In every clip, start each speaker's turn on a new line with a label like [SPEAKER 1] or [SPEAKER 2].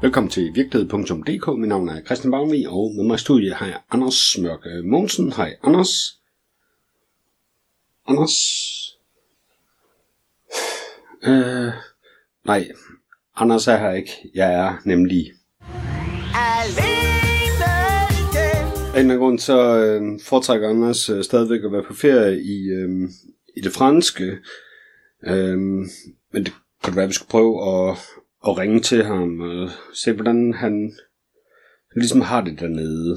[SPEAKER 1] Velkommen til virkelighed.dk. Mit navn er Christian Bavnvig, og med mig i studiet har jeg Anders Mørk Mogensen. Hej Anders. Nej, Anders er her ikke. Jeg er nemlig af en grund, så foretrækker Anders stadigvæk at være på ferie i det franske. Men det kunne være, at vi skulle prøve at ringe til ham og se, hvordan han ligesom har det dernede.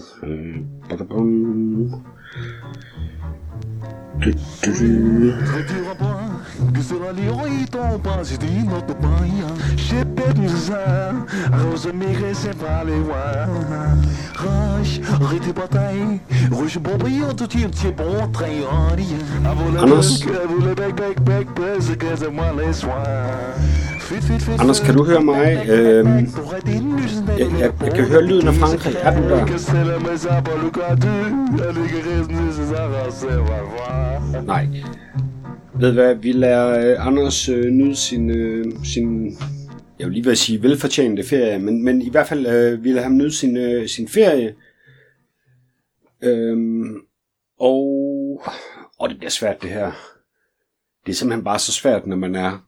[SPEAKER 1] Anders, kan du høre mig? Jeg kan høre lyden af Frankrig. Er du der? Nej. Ved du hvad, vi lader Anders nyde sin jeg vil lige vil sige velfortjente ferie, men i hvert fald vi lader ham nyde sin ferie. Og det bliver svært det her. Det er simpelthen bare så svært, når man er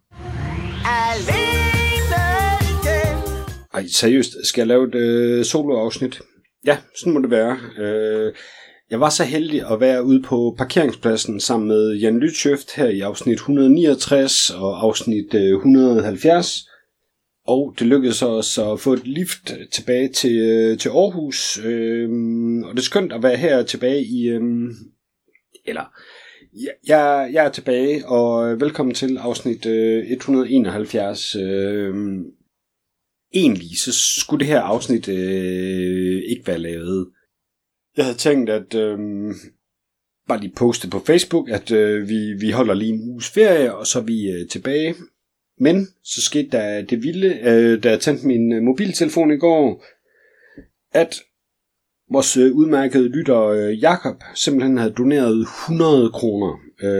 [SPEAKER 1] Ej, seriøst, skal jeg lave et soloafsnit? Ja, sådan må det være. Jeg var så heldig at være ude på parkeringspladsen sammen med Jan Lytschøft her i afsnit 169 og afsnit 170. Og det lykkedes os at få et lift tilbage til Aarhus. Og det er skønt at være her tilbage i Jeg er tilbage, og velkommen til afsnit 171. Egentlig så skulle det her afsnit ikke være lavet. Jeg havde tænkt at bare lige poste på Facebook, at vi holder lige en uges ferie, og så er vi tilbage. Men så skete der det vilde, da jeg tændte min mobiltelefon i går, at vores udmærkede lytter Jakob simpelthen havde doneret 100 kroner.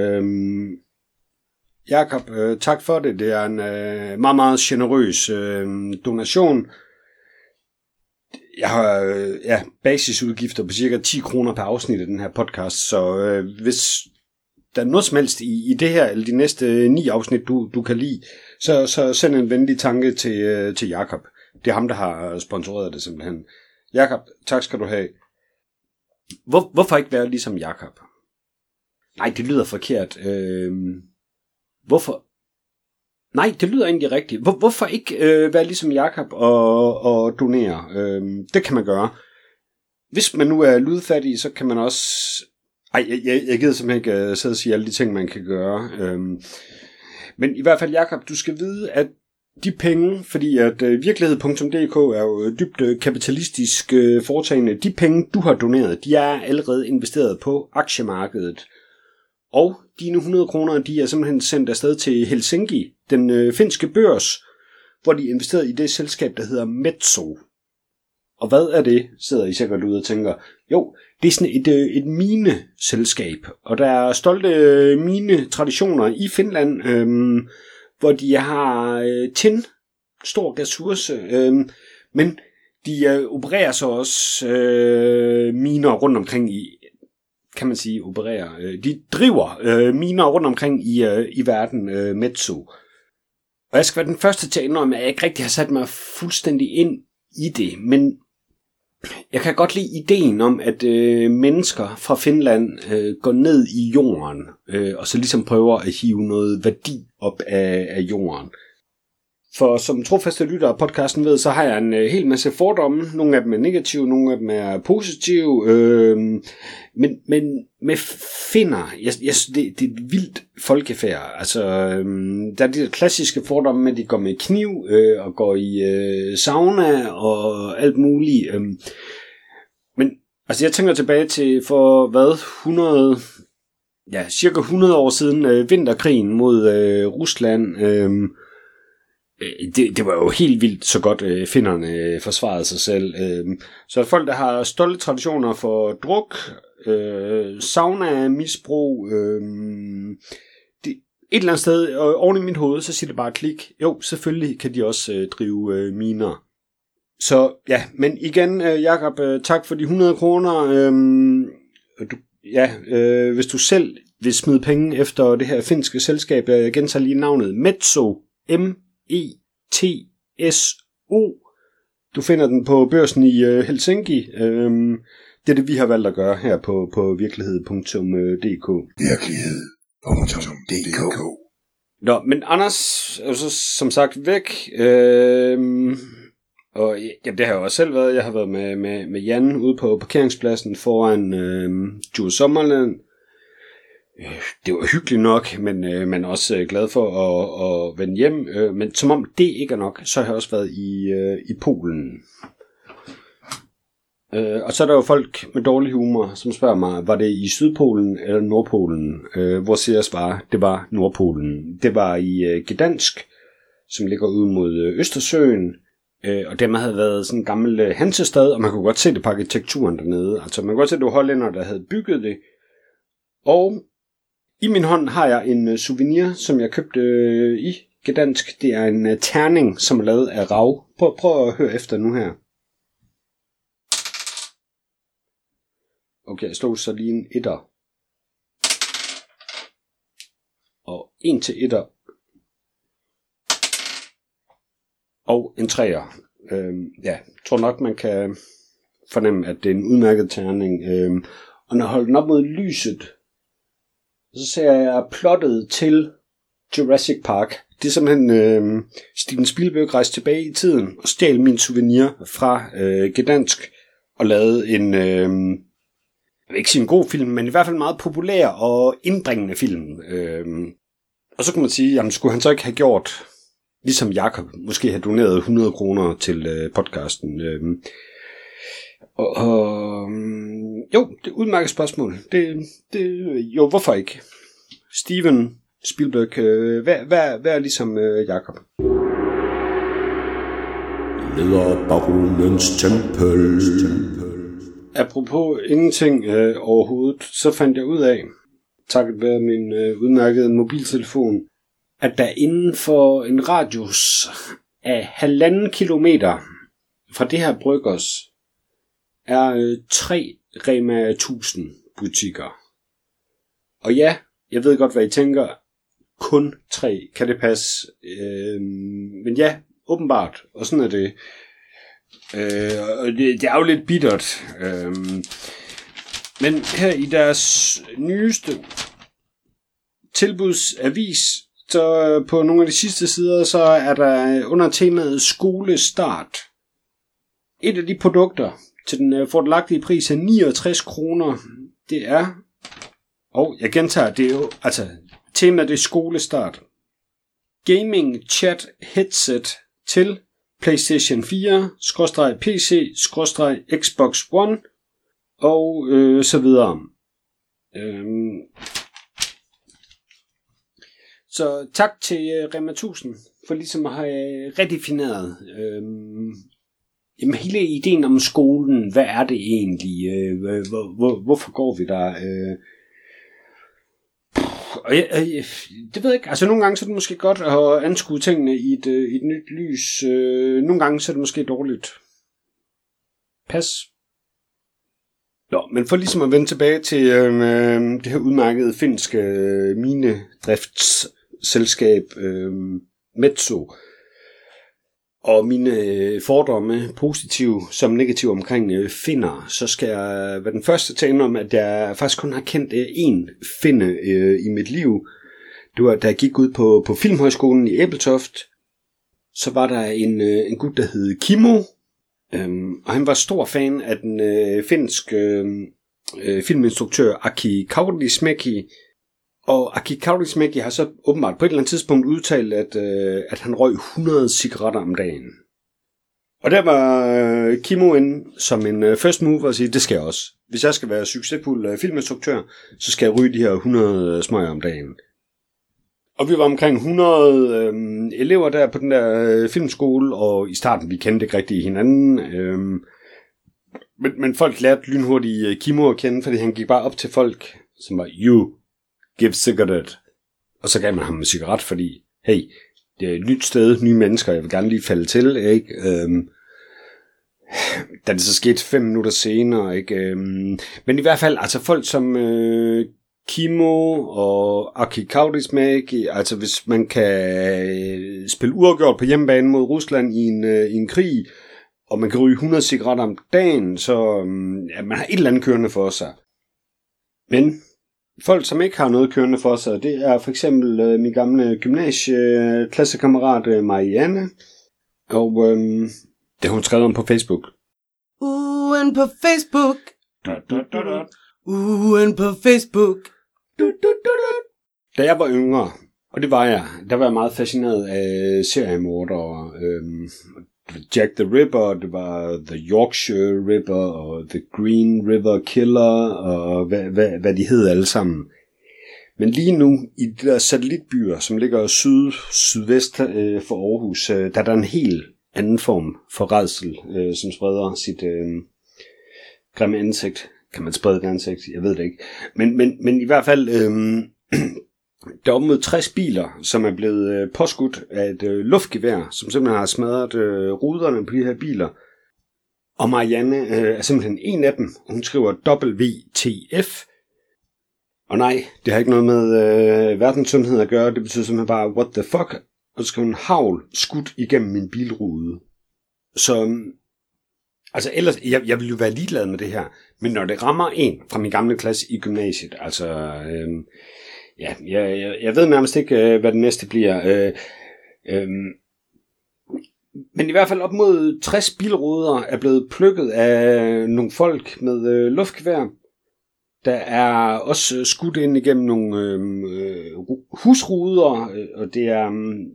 [SPEAKER 1] Jakob, tak for det. Det er en meget, meget generøs donation. Jeg har basisudgifter på cirka 10 kroner per afsnit af den her podcast, så hvis der er noget som helst i det her, eller de næste 9 afsnit, du kan lide, så send en venlig tanke til Jakob. Det er ham, der har sponsoreret det simpelthen. Jakob, tak skal du have. Hvorfor ikke være ligesom Jakob? Nej, det lyder forkert. Hvorfor? Nej, det lyder egentlig rigtigt. Hvorfor ikke være ligesom Jakob og donere? Det kan man gøre. Hvis man nu er lydfattig, så kan man også... Jeg gider simpelthen ikke sidde og sige alle de ting, man kan gøre. Men i hvert fald, Jakob, du skal vide, at de penge, fordi at virkelighed.dk er jo dybt kapitalistisk foretagende, de penge, du har doneret, de er allerede investeret på aktiemarkedet. Og dine 100 kroner, de er simpelthen sendt afsted til Helsinki, den finske børs, hvor de investerede i det selskab, der hedder Metso. Og hvad er det, sidder I sikkert ude og tænker? Jo, det er sådan et mineselskab, og der er stolte minetraditioner i Finland, hvor de har tin, stor ressource, men de opererer så også miner rundt omkring i, kan man sige, de driver miner rundt omkring i verden, Metso. Og jeg skal være den første til at indrømme, at jeg ikke rigtig har sat mig fuldstændig ind i det, men jeg kan godt lide ideen om, at mennesker fra Finland går ned i jorden, og så ligesom prøver at hive noget værdi op af jorden. For som trofaste lytter af podcasten ved, så har jeg en hel masse fordomme. Nogle af dem er negative, nogle af dem er positive. Men med finner, det er et vildt folkefærd. Altså, der er de der klassiske fordomme med, at de går med kniv og går i sauna og alt muligt. Men altså, jeg tænker tilbage til for cirka 100 år siden vinterkrigen mod Rusland. Det var jo helt vildt så godt finnerne forsvarede sig selv. Så folk, der har stolte traditioner for druk, sauna, misbrug, et eller andet sted oven i mit hoved, så siger det bare klik. Jo, selvfølgelig kan de også drive miner. Så ja, men igen, Jakob, tak for de 100 kroner. Hvis du selv vil smide penge efter det her finske selskab, jeg gentager lige navnet, Metso, M-E-T-S-O. Du finder den på børsen i Helsinki. Det er det, vi har valgt at gøre her på virkelighed.dk.
[SPEAKER 2] Virkelighed.dk.
[SPEAKER 1] Nå, men Anders er jo så som sagt væk. Og jamen, det har jeg også selv været. Jeg har været med Jan ude på parkeringspladsen foran Djurs Sommerland. Det var hyggeligt nok, men også glad for at vende hjem. Men som om det ikke er nok, så har jeg også været i Polen. Og så er der jo folk med dårlig humor, som spørger mig, var det i Sydpolen eller Nordpolen? Hvor siger jeg svarer, det var Nordpolen. Det var i Gdansk, som ligger ud mod Østersøen. Og dermed havde været sådan en gammel hansestad, og man kunne godt se det på arkitekturen dernede. Altså man kunne godt se, at det var hollænder, der havde bygget det. Og i min hånd har jeg en souvenir, som jeg købte i Gdansk. Det er en terning, som er lavet af rav. Prøv at høre efter nu her. Okay, jeg slog så lige en etter. Og en til etter. Og en treer. Jeg tror nok, man kan fornemme, at det er en udmærket terning. Og når jeg holder den op mod lyset, så ser jeg plottet til Jurassic Park. Det er simpelthen Steven Spielberg rejste tilbage i tiden og stjal min souvenir fra Gdansk og lavede en, jeg vil ikke sige en god film, men i hvert fald en meget populær og indbringende film. Og så kunne man sige, jamen skulle han så ikke have gjort, ligesom Jakob, måske have doneret 100 kroner til podcasten. Jo, det er et udmærket spørgsmål. Jo, hvorfor ikke? Steven Spielberg, hvad er ligesom Jakob?
[SPEAKER 2] Lederbaronens tempel.
[SPEAKER 1] Apropos ingenting overhovedet, så fandt jeg ud af, takket være min udmærkede mobiltelefon, at der inden for en radius af 1,5 kilometer fra det her Bryggers er 3 Rema 1000 butikker. Og ja, jeg ved godt, hvad I tænker. Kun 3, kan det passe? Men ja, åbenbart. Og sådan er det. Og det er jo lidt bittert. Men her i deres nyeste tilbudsavis, så på nogle af de sidste sider, så er der under temaet skolestart. Et af de produkter til den fordelagtige pris af 69 kroner, det er, og jeg gentager, det er jo, altså temaet det er skolestart. Gaming chat headset til PlayStation 4, PC, Xbox One og så videre. Så tak til Rema 1000 for ligesom at have redefineret hele ideen om skolen. Hvad er det egentlig? Hvorfor går vi der? Det ved jeg ikke. Altså nogle gange så er det måske godt at anskue tingene i et nyt lys. Nogle gange så er det måske dårligt. Pas. Nå, men for ligesom at vende tilbage til det her udmærkede finske minedriftsselskab Metso, og mine fordomme, positive som negative omkring finner, så skal jeg være den første til at indrømme, at jeg faktisk kun har kendt én finne i mit liv. Det var, da jeg gik ud på Filmhøjskolen i Ebeltoft, så var der en gut, der hed Kimmo, og han var stor fan af den finske filminstruktør Aki Kaurismäki. Og Aki Kaurismäki har så åbenbart på et eller andet tidspunkt udtalt, at han røg 100 cigaretter om dagen. Og der var Kimmo inde som en first move og sige, det skal jeg også. Hvis jeg skal være succesfuld filminstruktør, så skal jeg ryge de her 100 smøger om dagen. Og vi var omkring 100 elever der på den der filmskole, og i starten vi kendte ikke rigtig hinanden. Men folk lærte lynhurtigt Kimmo at kende, fordi han gik bare op til folk, som var, you give cigarette. Og så gav man ham en cigaret, fordi, hey, det er et nyt sted, nye mennesker, jeg vil gerne lige falde til, ikke? Da det så skete 5 minutter senere, ikke? Men i hvert fald, altså folk som Kimo og Aki Kaurismäki, altså hvis man kan spille uafgjort på hjemmebane mod Rusland i en krig, og man kan ryge 100 cigaretter om dagen, så man har et eller andet kørende for sig. Men folk, som ikke har noget kørende for sig, det er for eksempel min gamle gymnasieklassekammerat Marianne, og det har hun skrevet om på Facebook.
[SPEAKER 2] Ugen på Facebook. Ugen på Facebook.
[SPEAKER 1] Da jeg var yngre, og det var jeg, der var jeg meget fascineret af seriemordere. Jack the Ripper, det var The Yorkshire Ripper og The Green River Killer og hvad de hed alle sammen. Men lige nu i de der satellitbyer, som ligger sydvest for Aarhus, der er der en helt anden form for rædsel, som spreder sit grimme ansigt. Kan man sprede det ansigt? Jeg ved det ikke. Men i hvert fald, der er op mod 60 biler, som er blevet påskudt af et luftgevær, som simpelthen har smadret ruderne på de her biler. Og Marianne er simpelthen en af dem. Hun skriver WTF. Og nej, det har ikke noget med verdenssundhed at gøre. Det betyder simpelthen bare, what the fuck? Og så skriver hun havl skudt igennem min bilrude. Så altså ellers, jeg vil jo være ligeglad med det her. Men når det rammer en fra min gamle klasse i gymnasiet, altså jeg ved nærmest ikke, hvad det næste bliver. Men i hvert fald op mod 60 bilruder er blevet plukket af nogle folk med luftgevær. Der er også skudt ind igennem nogle husruder, og det er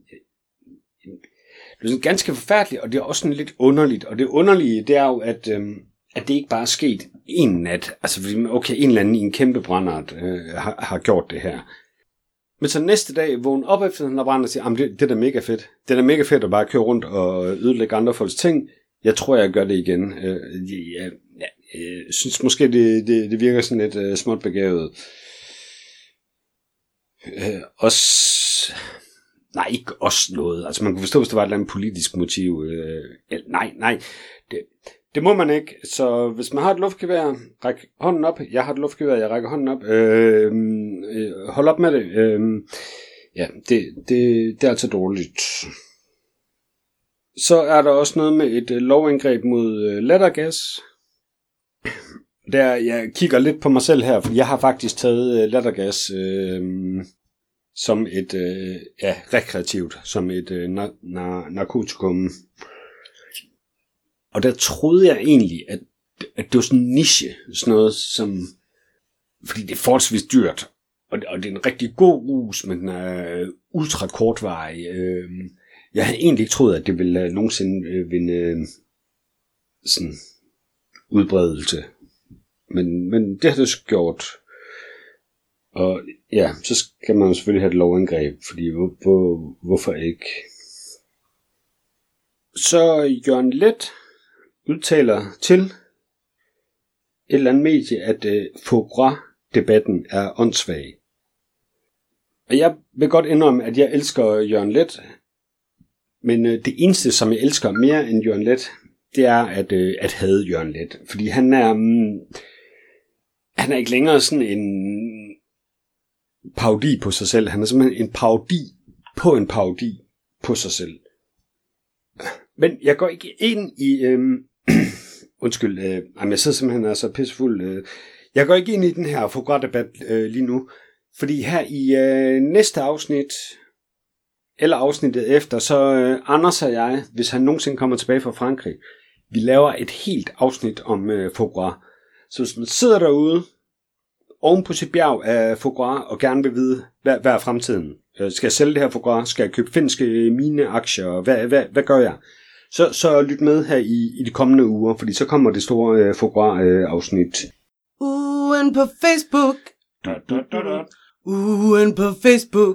[SPEAKER 1] sådan ganske forfærdeligt, og det er også sådan lidt underligt. Og det underlige, det er jo, at det ikke bare er sket en nat. Altså, okay, en eller anden i en kæmpe brændert har gjort det her. Men så næste dag vågne op efter den her brænder og siger, det er da mega fedt. Det er da mega fedt at bare køre rundt og ødelægge andre folks ting. Jeg tror, jeg gør det igen. Jeg synes måske, det virker sådan lidt småt begavet. Nej, ikke også noget. Altså man kunne forstå, hvis der var et eller andet politisk motiv. Nej. Det må man ikke. Så hvis man har et luftgevær, ræk hånden op. Jeg har et luftgevær, jeg rækker hånden op. Hold op med det. Det er altså dårligt. Så er der også noget med et lovindgreb mod lattergas. Der jeg kigger lidt på mig selv her, for jeg har faktisk taget lattergas som et rekreativt, som et narkotikum. Og der troede jeg egentlig, at det var sådan en niche, sådan noget som, fordi det er forholdsvis dyrt, og det er en rigtig god rus, men den er ultra kortvarig. Jeg havde egentlig ikke troet, at det ville nogensinde vinde sådan udbredelse. Men det har det gjort. Og ja, så skal man selvfølgelig have et lovindgreb, fordi hvorfor ikke? Så Jørgen Leth udtaler til et eller andet medie, at Fogra-debatten er åndssvag. Og jeg vil godt indrømme, at jeg elsker Jørgen Leth, men det eneste, som jeg elsker mere end Jørgen Leth, det er at hade Jørgen Leth. Fordi han er ikke længere sådan en parodi på sig selv. Han er simpelthen en parodi på sig selv. Men jeg går ikke ind i jeg sidder simpelthen altså pissefuld. Jeg går ikke ind i den her Fogra-debat lige nu, fordi her i næste afsnit eller afsnittet efter, så Anders og jeg, hvis han nogensinde kommer tilbage fra Frankrig, vi laver et helt afsnit om Fogra. Så hvis man sidder derude oven på sit bjerg af Fogra og gerne vil vide, hvad er fremtiden? Skal jeg sælge det her Fogra? Skal jeg købe finske mineaktier? Hvad gør jeg? Så lyt med her i de kommende uger, fordi så kommer det store Fogra-afsnit.
[SPEAKER 2] Ugen på Facebook. Ugen på Facebook.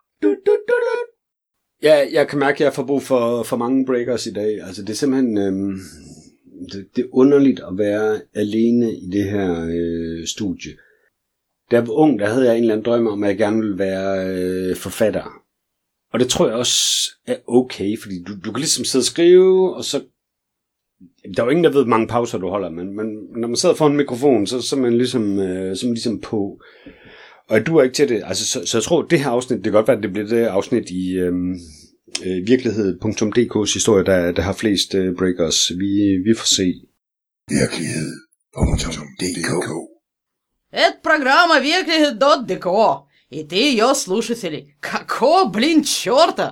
[SPEAKER 1] Ja, jeg kan mærke, at jeg får brug for mange breakers i dag. Altså, det er simpelthen det er underligt at være alene i det her studie. Da jeg var ung, der havde jeg en eller anden drøm om, at jeg gerne ville være forfatter. Og det tror jeg også er okay, fordi du kan ligesom sidde og skrive, og så Der er jo ingen, der ved, hvor mange pauser du holder, men når man sidder foran en mikrofon, så er man ligesom på. Og jeg duer ikke til det. Altså, så jeg tror, det her afsnit, det kan godt være, at det bliver det afsnit i virkelighed.dk's historie, der har flest breakers. Vi får se.
[SPEAKER 3] Virkelighed.dk.
[SPEAKER 2] Это программа «Верклихед.дк». И ты ее слушатели. Какого, черта?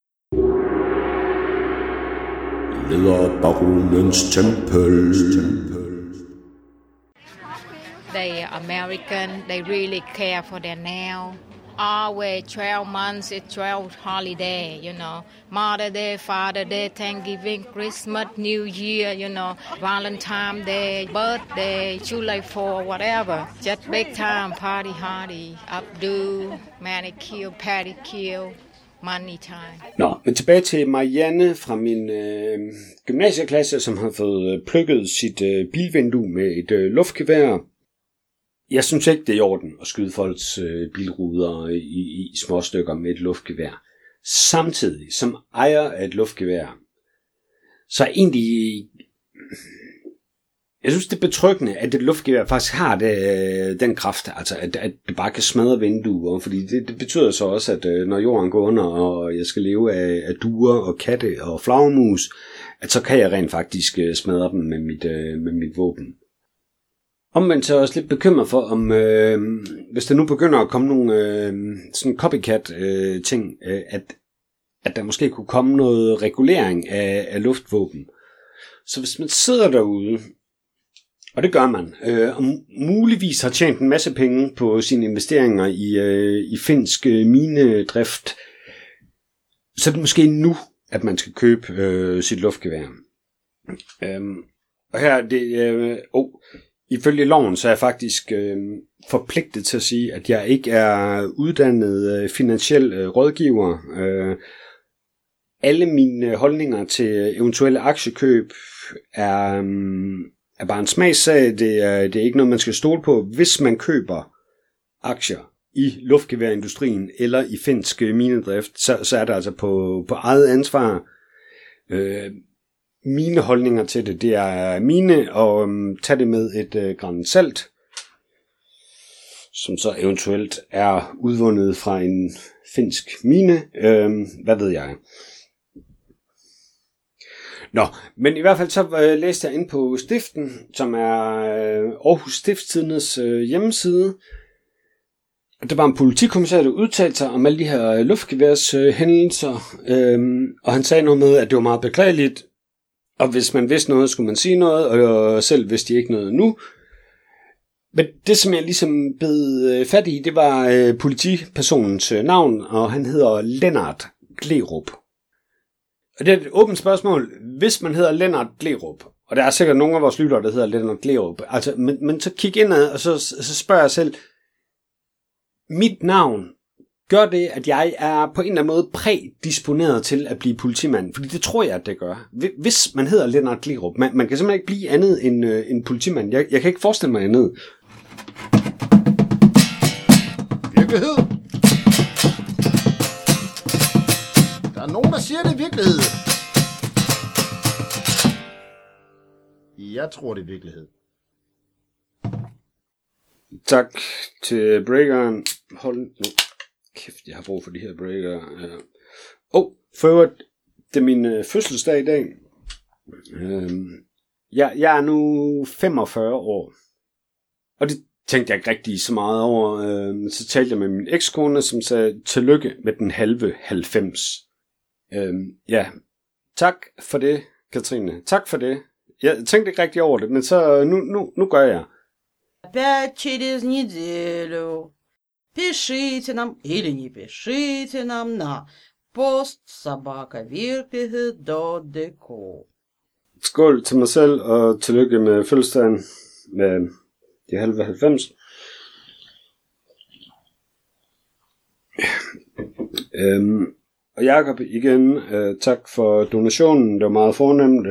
[SPEAKER 1] Lederbaronens tempel.
[SPEAKER 4] They are American, they really care for their now. Always 12 months, it's 12 holiday, you know. Mother Day, Father Day, Thanksgiving, Christmas, New Year, you know. Valentine Day, birthday, July 4, whatever. Just big time, party hardy, updo, manicure, pedicure, money time.
[SPEAKER 1] Nå, men tilbage til Marianne fra min gymnasieklasse, som har fået plukket sit bilvindue med et luftgevær. Jeg synes ikke, det er i orden at skyde folks bilruder i små stykker med et luftgevær. Samtidig som ejer af et luftgevær, så er egentlig... Jeg synes, det er betryggende, at et luftgevær faktisk har den kraft, altså at det bare kan smadre vinduer, fordi det betyder så også, at når jorden går under, og jeg skal leve af duer og katte og flagermus, at så kan jeg rent faktisk smadre dem med mit våben. Omvendt så er jeg også lidt bekymret for, om hvis der nu begynder at komme nogle sådan copycat-ting, at der måske kunne komme noget regulering af luftvåben. Så hvis man sidder derude, og det gør man, og muligvis har tjent en masse penge på sine investeringer i finsk minedrift, så er det måske nu, at man skal købe sit luftgevær. Og her det... Ifølge loven, så er jeg faktisk forpligtet til at sige, at jeg ikke er uddannet finansiel rådgiver. Alle mine holdninger til eventuelle aktiekøb er bare en smagssag. Det er ikke noget, man skal stole på. Hvis man køber aktier i luftgeværindustrien eller i finsk minedrift, så er det altså på eget ansvar. Mine holdninger til det er mine, og tag det med et gran salt, som så eventuelt er udvundet fra en finsk mine. Hvad ved jeg? Nå, men i hvert fald så læste jeg ind på Stiften, som er Aarhus Stiftstidendes hjemmeside. Der var en politikommissær, der udtalte sig om alle de her luftgeværshændelser, og han sagde noget med, at det var meget beklageligt, og hvis man vidste noget, skulle man sige noget, og selv vidste de ikke noget nu. Men det, som jeg ligesom bed fat i, det var politipersonens navn, og han hedder Lennart Glerup. Og det er et åbent spørgsmål. Hvis man hedder Lennart Glerup, og der er sikkert nogle af vores lyttere, der hedder Lennart Glerup, altså, men så kig indad, og så spørger jeg selv, mit navn, gør det, at jeg er på en eller anden måde prædisponeret til at blive politimand? Fordi det tror jeg, at det gør. Hvis man hedder Lennart Glerup, man kan simpelthen ikke blive andet end politimand. Jeg kan ikke forestille mig andet.
[SPEAKER 3] Virkelighed. Der er nogen, der siger, det er virkelighed. Jeg tror, det er virkelighed.
[SPEAKER 1] Tak til breakeren. Hold nu. Kæft, jeg har brug for de her breaker. For øvrigt, det er min fødselsdag i dag. Jeg er nu 45 år. Og det tænkte jeg ikke rigtig så meget over. Så talte jeg med min ekskone, som sagde, tillykke med den halve 90. Ja, tak for det, Katrine. Tak for det. Jeg tænkte ikke rigtig over det, men så nu gør jeg.
[SPEAKER 2] Опять через неделю. Пишите нам или не пишите нам на post@virkelighed.dk.
[SPEAKER 1] Skål til mig selv, og tillykke med fødselsdagen med de halve 90. Og Jakob igen, tak for donationen. Det var meget fornemt.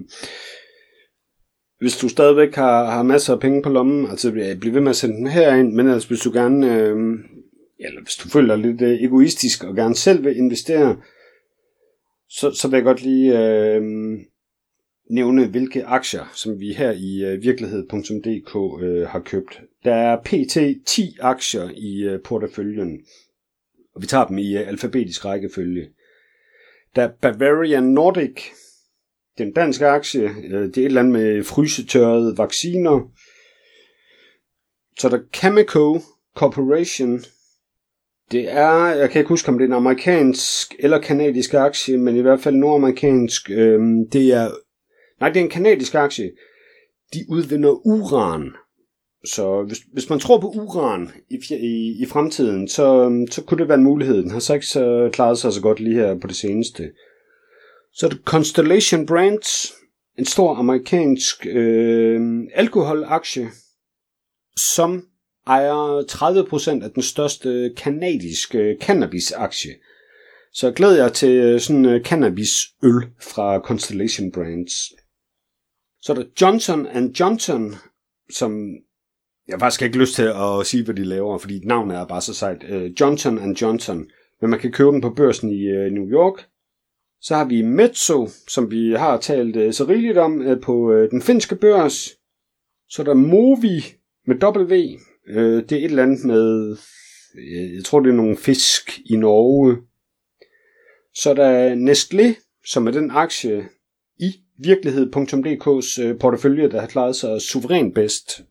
[SPEAKER 1] Hvis du stadigvæk har masser af penge på lommen, altså bliv ved med at sende dem herind, men altså hvis du gerne, eller hvis du føler dig lidt egoistisk og gerne selv vil investere, så vil jeg godt lige nævne, hvilke aktier, som vi her i virkelighed.dk har købt. Der er pt. 10 aktier i porteføljen, og vi tager dem i alfabetisk rækkefølge. Der er Bavarian Nordic, det er en dansk aktie, det er et eller andet med frysetørrede vacciner. Så er der Cameco Corporation, det er, jeg kan ikke huske om det er en amerikansk eller kanadisk aktie, men i hvert fald nordamerikansk, det er en kanadisk aktie. De udvinder uran. Så hvis man tror på uran i fremtiden, så kunne det være en mulighed. Den har så ikke klaret sig så godt lige her på det seneste. Så er det Constellation Brands, en stor amerikansk alkoholaktie, som ejer 30% af den største kanadiske cannabisaktie. Så glæder jeg til sådan cannabisøl fra Constellation Brands. Så er der Johnson & Johnson, som jeg faktisk ikke lyst til at sige, hvad de laver, fordi navnet er bare så sejt. Johnson & Johnson, men man kan købe den på børsen i New York. Så har vi Metso, som vi har talt så rigeligt om på den finske børs. Så er der Movi med W. Det er et eller andet med, jeg tror det er nogle fisk i Norge. Så er der Nestlé, som er den aktie i virkelighed.dk's portefølje, der har klaret sig suverænt bedst.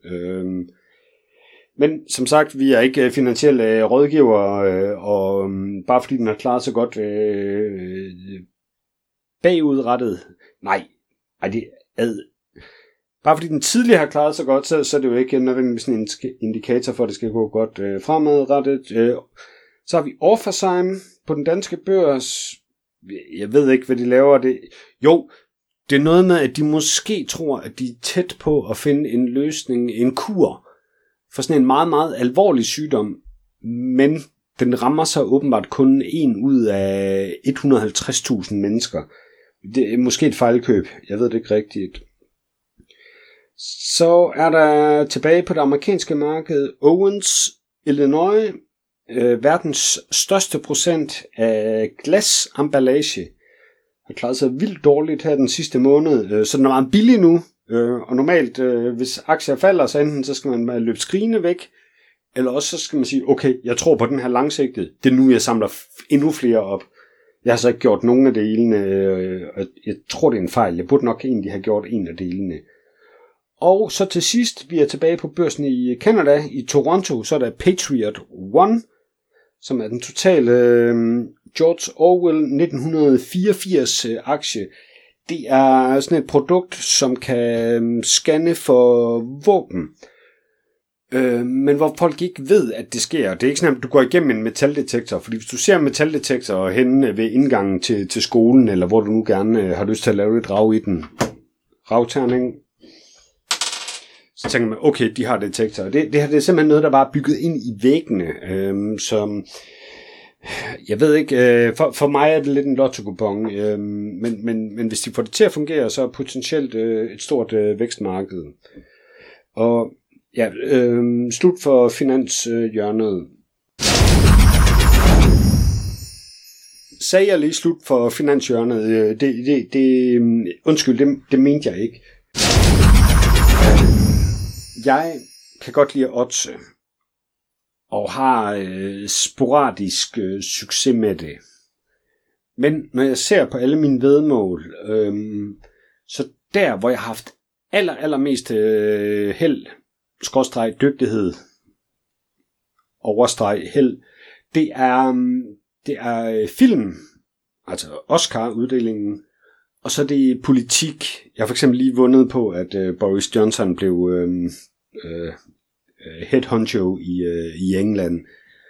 [SPEAKER 1] Men som sagt, vi er ikke finansielle rådgivere, og bare fordi den har klaret sig godt bagudrettet. Nej, det er bare fordi den tidligere har klaret sig godt, så er det jo ikke nødvendigvis en indikator for, at det skal gå godt fremadrettet. Så har vi Orphazyme på den danske børs. Jeg ved ikke, hvad de laver. Jo, det er noget med, at de måske tror, at de er tæt på at finde en løsning, en kur for sådan en meget, meget alvorlig sygdom. Men den rammer sig åbenbart kun 1 ud af 150.000 mennesker. Det er måske et fejlkøb. Jeg ved det ikke rigtigt. Så er der tilbage på det amerikanske marked Owens, Illinois, verdens største procent af glasemballage. Har klaret sig vildt dårligt her den sidste måned, så den er meget billig nu. Og normalt, hvis aktier falder, så enten så skal man løbe skrigende væk, eller også så skal man sige, okay, jeg tror på den her langsigtet. Det er nu, jeg samler endnu flere op. Jeg har så ikke gjort nogen af delene, og jeg tror, det er en fejl. Jeg burde nok egentlig have gjort en af delene. Og så til sidst, vi er tilbage på børsen i Canada, i Toronto, så er der Patriot One, som er den totale George Orwell 1984 aktie. Det er sådan et produkt, som kan scanne for våben, men hvor folk ikke ved, at det sker. Det er ikke sådan, at du går igennem en metaldetektor, fordi hvis du ser en metaldetektor henne ved indgangen til skolen, eller hvor du nu gerne har lyst til at lave et rav i den, ravterning, så tænker man, okay, de har detektorer. Det er simpelthen noget, der bare er bygget ind i væggene, som jeg ved ikke, for mig er det lidt en lotto-kupon, men hvis de får det til at fungere, så er potentielt et stort vækstmarked. Og ja, slut for finanshjørnet. Sagde jeg lige slut for finanshjørnet? Undskyld, det mente jeg ikke. Jeg kan godt lide at oddse, og har sporadisk succes med det. Men når jeg ser på alle mine væddemål, så der, hvor jeg har haft allermest held, skråstreg dygtighed, overstreg held, det er film, altså Oscar-uddelingen, og så er det politik. Jeg har for eksempel lige vundet på, at Boris Johnson blev head honcho i England.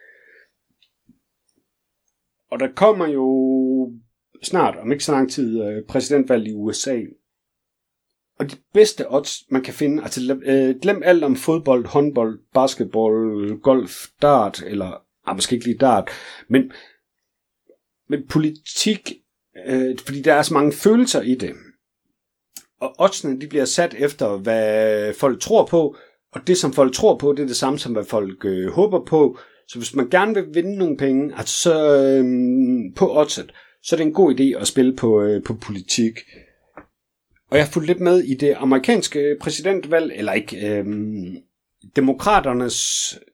[SPEAKER 1] Og der kommer jo snart, om ikke så lang tid, præsidentvalg i USA. Og de bedste odds, man kan finde, altså glem alt om fodbold, håndbold, basketball, golf, dart, eller måske ikke lige dart, men politik, fordi der er så mange følelser i det. Og oddsene, de bliver sat efter, hvad folk tror på, og det, som folk tror på, det er det samme, som hvad folk håber på. Så hvis man gerne vil vinde nogle penge, altså så på oddset, så er det en god idé at spille på politik. Og jeg har fulgt lidt med i det amerikanske præsidentvalg, eller ikke, demokraternes...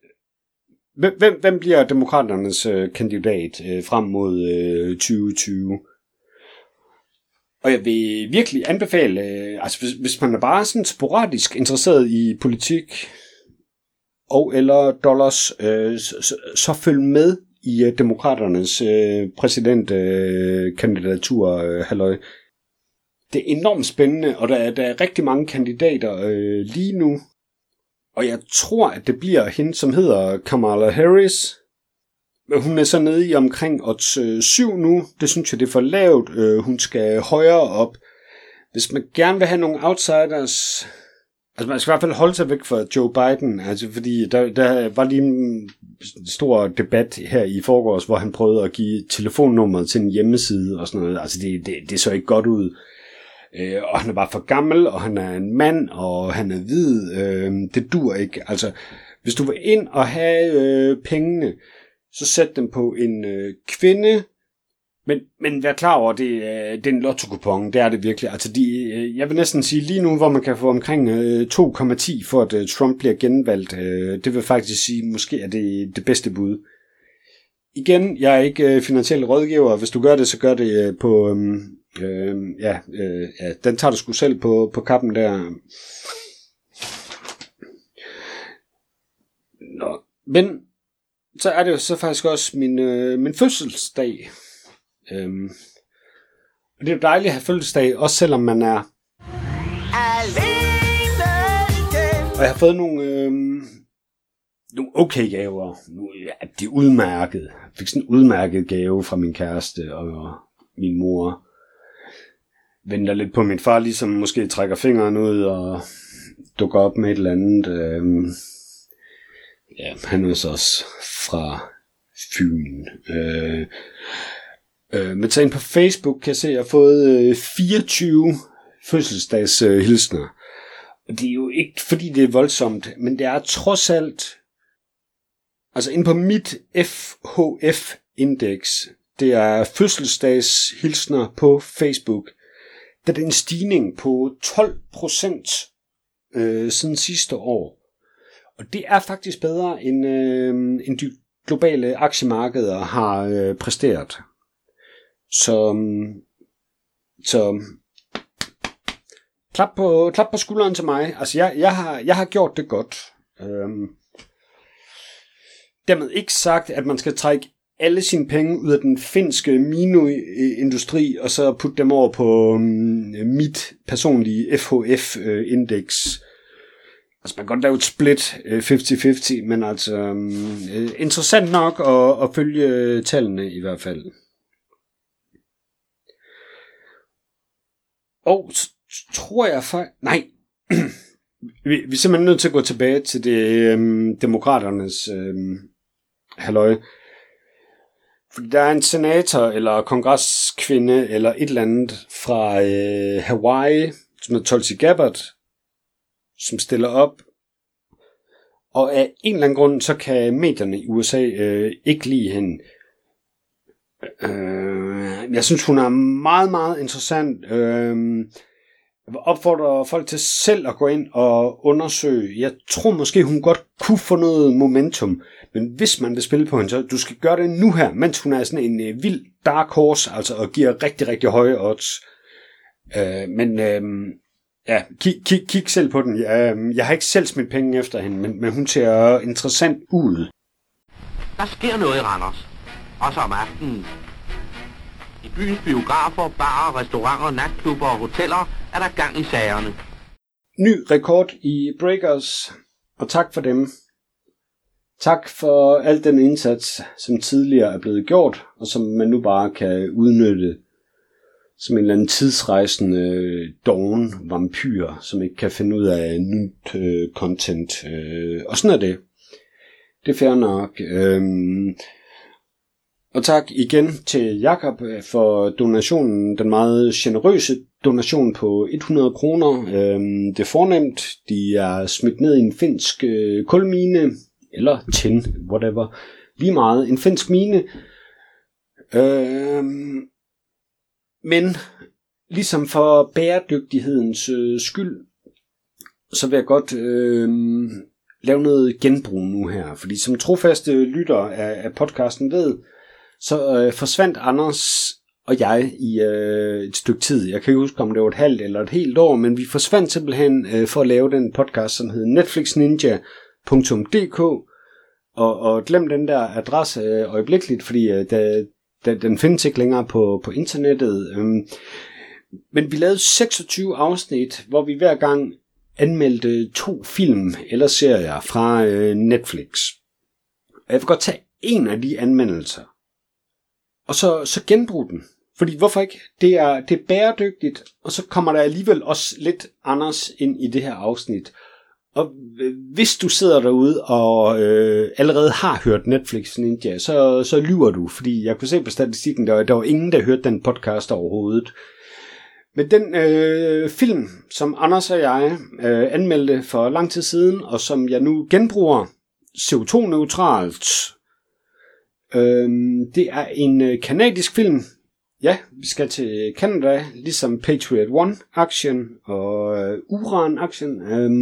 [SPEAKER 1] Hvem bliver demokraternes kandidat frem mod 2020? Og jeg vil virkelig anbefale, altså hvis man er bare sådan sporadisk interesseret i politik og eller dollars, så følg med i demokraternes præsidentkandidatur, halløj. Det er enormt spændende, og der er rigtig mange kandidater lige nu. Og jeg tror, at det bliver hende, som hedder Kamala Harris. Hun er så nede i omkring odds 7 nu. Det synes jeg, det er for lavt. Hun skal højere op. Hvis man gerne vil have nogle outsiders... Altså man skal i hvert fald holde sig væk fra Joe Biden. Altså fordi der var lige en stor debat her i forgårs, hvor han prøvede at give telefonnummeret til en hjemmeside og sådan noget. Altså det så ikke godt ud. Og han er bare for gammel, og han er en mand, og han er hvid. Det dur ikke. Altså, hvis du vil ind og have pengene, så sæt dem på en kvinde. Men vær klar over, det er en lotto-kupon. Det er det virkelig. Altså, jeg vil næsten sige lige nu, hvor man kan få omkring 2,10 for at Trump bliver genvalgt. Det vil faktisk sige, måske er det bedste bud. Igen, jeg er ikke finansiel rådgiver. Hvis du gør det, så gør det på... den tager du sgu selv på kappen der. Nå, men så er det jo så faktisk også min fødselsdag. Og det er jo dejligt at have fødselsdag, også selvom man er alene. Og jeg har fået nogle okay gaver. Det er udmærket. Jeg fik sådan en udmærket gave fra min kæreste og min mor. Venter lidt på min far, ligesom måske trækker fingeren ud og dukker op med et eller andet. Han er så også fra Fyn. Men så ind på Facebook kan jeg se, at jeg har fået 24 fødselsdags hilsner. Og det er jo ikke, fordi det er voldsomt, men det er trods alt, altså ind på mit FHF-indeks, det er fødselsdags hilsner på Facebook. Der er en stigning på 12% siden sidste år. Og det er faktisk bedre end de globale aktiemarkeder har præsteret. Så klap på skulderen til mig. Altså jeg har gjort det godt. Dermed ikke sagt, at man skal trække alle sine penge ud af den finske minoindustri, og så putte dem over på mit personlige FHF-indeks. Altså man kan godt lave et split 50-50, men altså interessant nok at følge tallene i hvert fald. Og tror jeg nej, vi er simpelthen nødt til at gå tilbage til det demokraternes halløj. Fordi der er en senator eller kongreskvinde eller et eller andet fra Hawaii, som er Tulsi Gabbard, som stiller op. Og af en eller anden grund, så kan medierne i USA ikke lide hende. Jeg synes, hun er meget, meget interessant. Jeg vil opfordre folk til selv at gå ind og undersøge. Jeg tror måske, hun godt kunne få noget momentum. Men hvis man vil spille på hende, så du skal gøre det nu her, mens hun er sådan en vild dark horse, altså og giver rigtig, rigtig høje odds. Kig selv på den. Jeg har ikke selv smidt penge efter hende, men hun ser interessant ud.
[SPEAKER 5] Der sker noget i Randers. Også om aftenen. I byens biografer, barer, restauranter, natklubber og hoteller er der gang i sagerne.
[SPEAKER 1] Ny rekord i Breakers, og tak for dem. Tak for al den indsats, som tidligere er blevet gjort, og som man nu bare kan udnytte som en eller anden tidsrejsende doven vampyr, som ikke kan finde ud af nyt content. Og sådan er det. Det er fair nok. Og tak igen til Jakob for donationen, den meget generøse donation på 100 kroner. Det er fornemt. De er smidt ned i en finsk kulmine, eller tin, whatever. Lige meget. En finsk mine. Men ligesom for bæredygtighedens skyld, så vil jeg godt lave noget genbrug nu her. Fordi som trofaste lytter af podcasten ved, så forsvandt Anders og jeg i et stykke tid. Jeg kan ikke huske, om det var et halvt eller et helt år, men vi forsvandt simpelthen for at lave den podcast, som hed netflixninja.dk. Og glem den der adresse øjeblikkeligt, fordi den findes ikke længere på internettet. Men vi lavede 26 afsnit, hvor vi hver gang anmeldte 2 film eller serier fra Netflix. Og jeg vil godt tage en af de anmeldelser, og så genbruge den. Fordi hvorfor ikke? Det er bæredygtigt, og så kommer der alligevel også lidt Anders ind i det her afsnit. Og hvis du sidder derude og allerede har hørt Netflix Ninja, så lyver du, fordi jeg kunne se på statistikken, der var ingen, der hørte den podcast overhovedet. Men den film, som Anders og jeg anmeldte for lang tid siden, og som jeg nu genbruger CO2-neutralt, det er en kanadisk film. Ja, vi skal til Canada, ligesom Patriot One-action og Uran-action.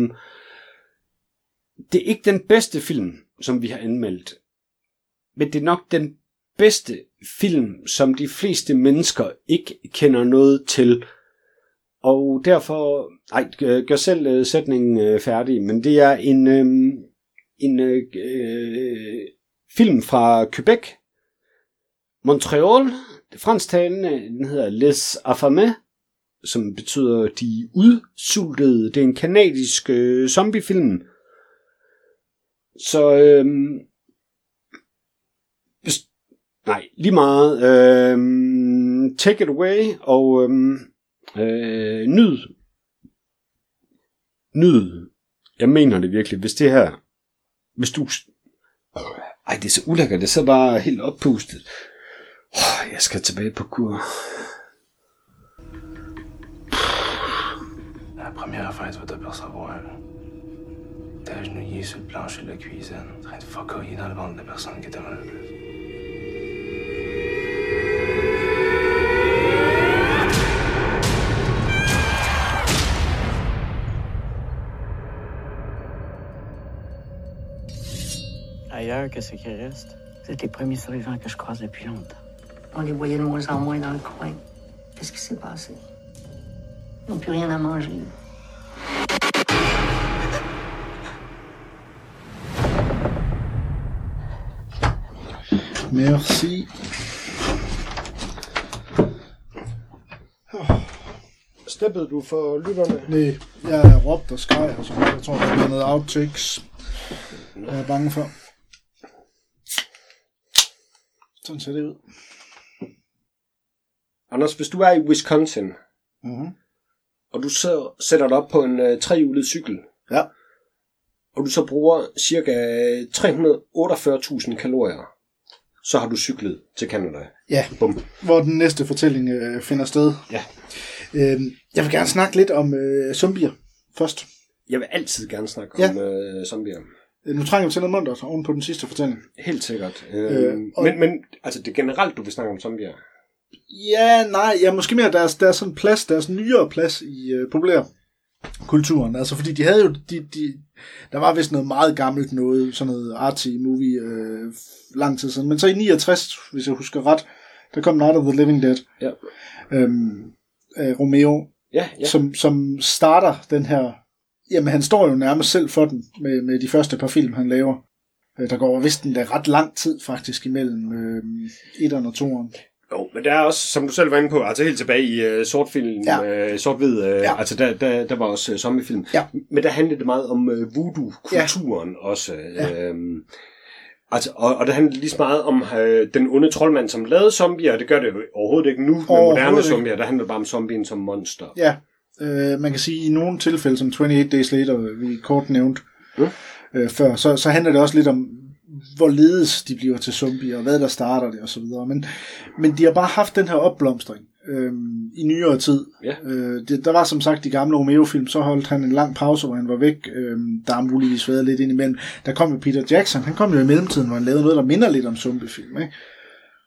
[SPEAKER 1] Det er ikke den bedste film, som vi har anmeldt, men det er nok den bedste film, som de fleste mennesker ikke kender noget til. Og derfor, gør selv sætningen færdig, men det er en film fra Quebec, Montreal, det fransktalende, den hedder Les Affamés, som betyder de udsultede. Det er en kanadisk zombiefilm. Så lige meget. Take it away og nyd. Jeg mener det virkelig. Hvis du det er så ulækkert. Det er så bare helt oppustet. Jeg skal tilbage på kur.
[SPEAKER 6] La première fois, tu vas t'apercevoir. T'es agenouillé sur le plancher de la cuisine, en train de focoyer dans le ventre de la personne qui t'aime le plus.
[SPEAKER 7] Ailleurs, qu'est-ce qui reste?
[SPEAKER 8] Vous êtes les premiers survivants que je croise depuis longtemps. On les voyait de moins en moins dans le coin. Qu'est-ce qui s'est passé? Ils n'ont plus rien à manger.
[SPEAKER 9] Merci.
[SPEAKER 1] Steppede du for lytterne?
[SPEAKER 9] Nej, jeg er råbt og skreg og sådan noget. Jeg tror, der er noget outtakes. Jeg er bange for. Sådan ser det ud.
[SPEAKER 1] Anders, hvis du er i Wisconsin, og du så sætter dig op på en trehjulet cykel,
[SPEAKER 9] ja,
[SPEAKER 1] og du så bruger cirka 348.000 kalorier, så har du cyklet til Canada.
[SPEAKER 9] Ja,
[SPEAKER 1] bum.
[SPEAKER 9] Hvor den næste fortælling finder sted.
[SPEAKER 1] Ja.
[SPEAKER 9] Jeg vil gerne snakke lidt om zombier først.
[SPEAKER 1] Jeg vil altid gerne snakke om zombier.
[SPEAKER 9] Nu trænger vi til noget muntert oven på den sidste fortælling.
[SPEAKER 1] Helt sikkert. Men altså det generelt, du vil snakke om zombier?
[SPEAKER 9] Ja, måske mere deres sådan plads, deres nyere plads i populærkulturen. Altså fordi de havde jo, der var vist noget meget gammelt noget, sådan noget arty movie lang tid siden. Men så i 69, hvis jeg husker ret, der kom Night of the Living Dead.
[SPEAKER 1] Ja.
[SPEAKER 9] Romeo,
[SPEAKER 1] ja.
[SPEAKER 9] Som starter den her. Jamen, han står jo nærmest selv for den med de første par film, han laver. Der går vist den der ret lang tid faktisk imellem 1'eren og 2'eren.
[SPEAKER 1] Jo, men der er også, som du selv var inde på, altså helt tilbage i sortfilm, sort-hvid, altså der var også zombiefilm. Ja. Men der handlede det meget om voodoo-kulturen også. Ja. Altså, og det handler lige så meget om den onde troldmand, som lavede zombier, og det gør det jo overhovedet ikke nu med moderne zombier. Der handler det bare om zombien som monster.
[SPEAKER 9] Ja, man kan sige, i nogle tilfælde, som 28 Days Later, vi kort nævnt før, så handler det også lidt om, hvorledes de bliver til zombier, og hvad der starter det, og så videre. Men de har bare haft den her opblomstring i nyere tid. Ja. Der var som sagt de gamle Romeo-film, så holdt han en lang pause, hvor han var væk. Der har muligvis været lidt indimellem. Der kom jo Peter Jackson, han kom jo i mellemtiden, hvor han lavede noget, der minder lidt om zombiefilm, ikke?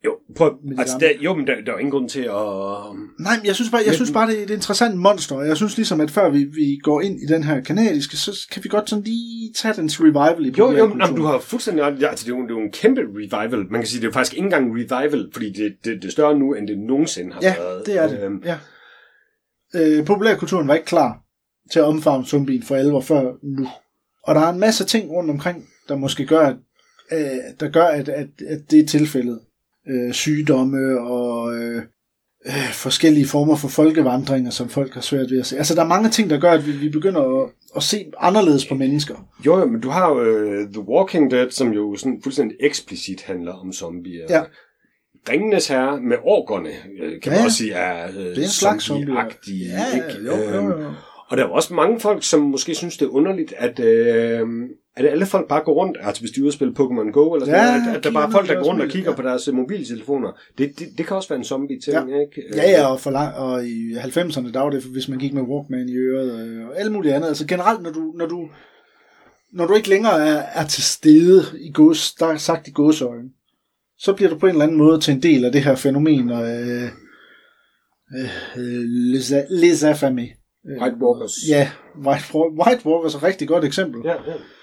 [SPEAKER 1] Jo, men der er jo ingen grund til at...
[SPEAKER 9] Nej, men jeg synes bare det er et interessant monster, og jeg synes ligesom, at før vi går ind i den her kanadiske, så kan vi godt sådan lige tage dens revival i populærkulturen.
[SPEAKER 1] Jo, du har fuldstændig ret. Altså, det er jo en kæmpe revival. Man kan sige, det er faktisk ikke engang revival, fordi det er større nu, end det nogensinde har været.
[SPEAKER 9] Ja, det er det. Populærkulturen var ikke klar til at omfavne zombien for alvor før nu. Og der er en masse ting rundt omkring, der måske gør, at det er tilfældet. Sygdomme og forskellige former for folkevandringer, som folk har svært ved at se. Altså, der er mange ting, der gør, at vi begynder at se anderledes på mennesker.
[SPEAKER 1] Jo, men du har jo The Walking Dead, som jo sådan fuldstændig eksplicit handler om zombier. Ja. Ringenes Herre med orkerne, kan man også sige, er zombie-agtige. Jo. Og der er også mange folk, som måske synes, det er underligt, at alle folk bare går rundt, altså hvis de er ude og spille Pokémon Go, eller sådan at der bare er folk, der går rundt og kigger på deres mobiltelefoner. Det kan også være en zombie-ting, ikke?
[SPEAKER 9] Ja, og i 90'erne, der var det, hvis man gik med Walkman i øret, og alt muligt andet. Altså generelt, når du ikke længere er til stede i der er sagt i gåseøjne, så bliver du på en eller anden måde til en del af det her fænomen, og les affamés.
[SPEAKER 1] White Walkers.
[SPEAKER 9] Ja, White Walkers er et rigtig godt eksempel.
[SPEAKER 1] Ja.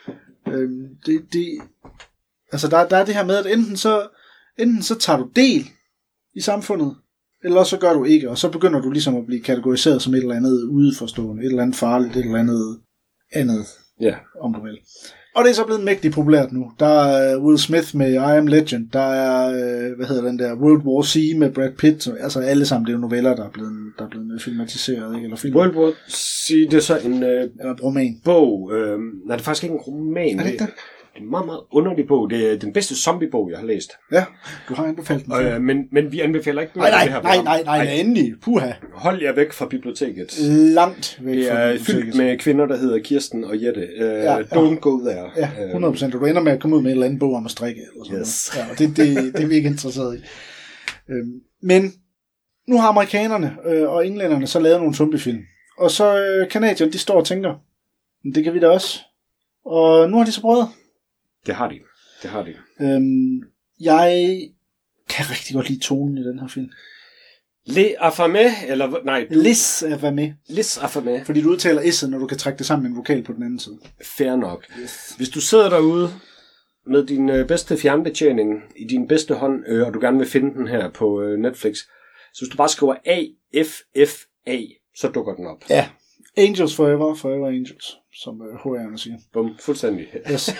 [SPEAKER 9] Altså der er det her med, at enten så tager du del i samfundet, eller så gør du ikke, og så begynder du ligesom at blive kategoriseret som et eller andet udeforstående, et eller andet farligt, et eller andet om du vil. Og det er så blevet mægtigt populært nu. Der er Will Smith med I Am Legend, der er, den der, World War C med Brad Pitt, altså alle sammen, det er jo noveller, der er blevet filmatiseret, ikke? Eller film.
[SPEAKER 1] World War C, det er så en
[SPEAKER 9] roman.
[SPEAKER 1] Bog. Nej, det er faktisk ikke en roman.
[SPEAKER 9] Er det ikke det?
[SPEAKER 1] Det er en meget, meget underlig bog. Det er den bedste zombiebog, jeg har læst.
[SPEAKER 9] Ja, du har anbefalet den.
[SPEAKER 1] Men vi anbefaler ikke bøger af det her program.
[SPEAKER 9] Nej, endelig. Puha.
[SPEAKER 1] Hold jer væk fra biblioteket.
[SPEAKER 9] Langt væk fra
[SPEAKER 1] biblioteket. Det er fyldt med kvinder, der hedder Kirsten og Jette. Don't go there.
[SPEAKER 9] Ja, 100%. Du ender med at komme ud med en eller anden bog om at strikke. Eller sådan noget. Ja, og det er vi ikke interesseret i. Men nu har amerikanerne og englænderne så lavet nogle zombiefilm. Og så canadierne, de står og tænker, det kan vi da også. Og nu har de så prøvet.
[SPEAKER 1] Det har de.
[SPEAKER 9] Jeg kan rigtig godt lide tonen i den her film.
[SPEAKER 1] Les affamés, eller nej?
[SPEAKER 9] Les affamés.
[SPEAKER 1] Les affamés.
[SPEAKER 9] Fordi du udtaler s'et, når du kan trække det sammen med en vokal på den anden side.
[SPEAKER 1] Fair nok. Yes. Hvis du sidder derude med din bedste fjernbetjening i din bedste hånd, og du gerne vil finde den her på Netflix, så hvis du bare skriver AFFA, så dukker den op.
[SPEAKER 9] Ja. Angels Forever Angels, som HR'erne siger.
[SPEAKER 1] Bum, fuldstændig.
[SPEAKER 9] Yes.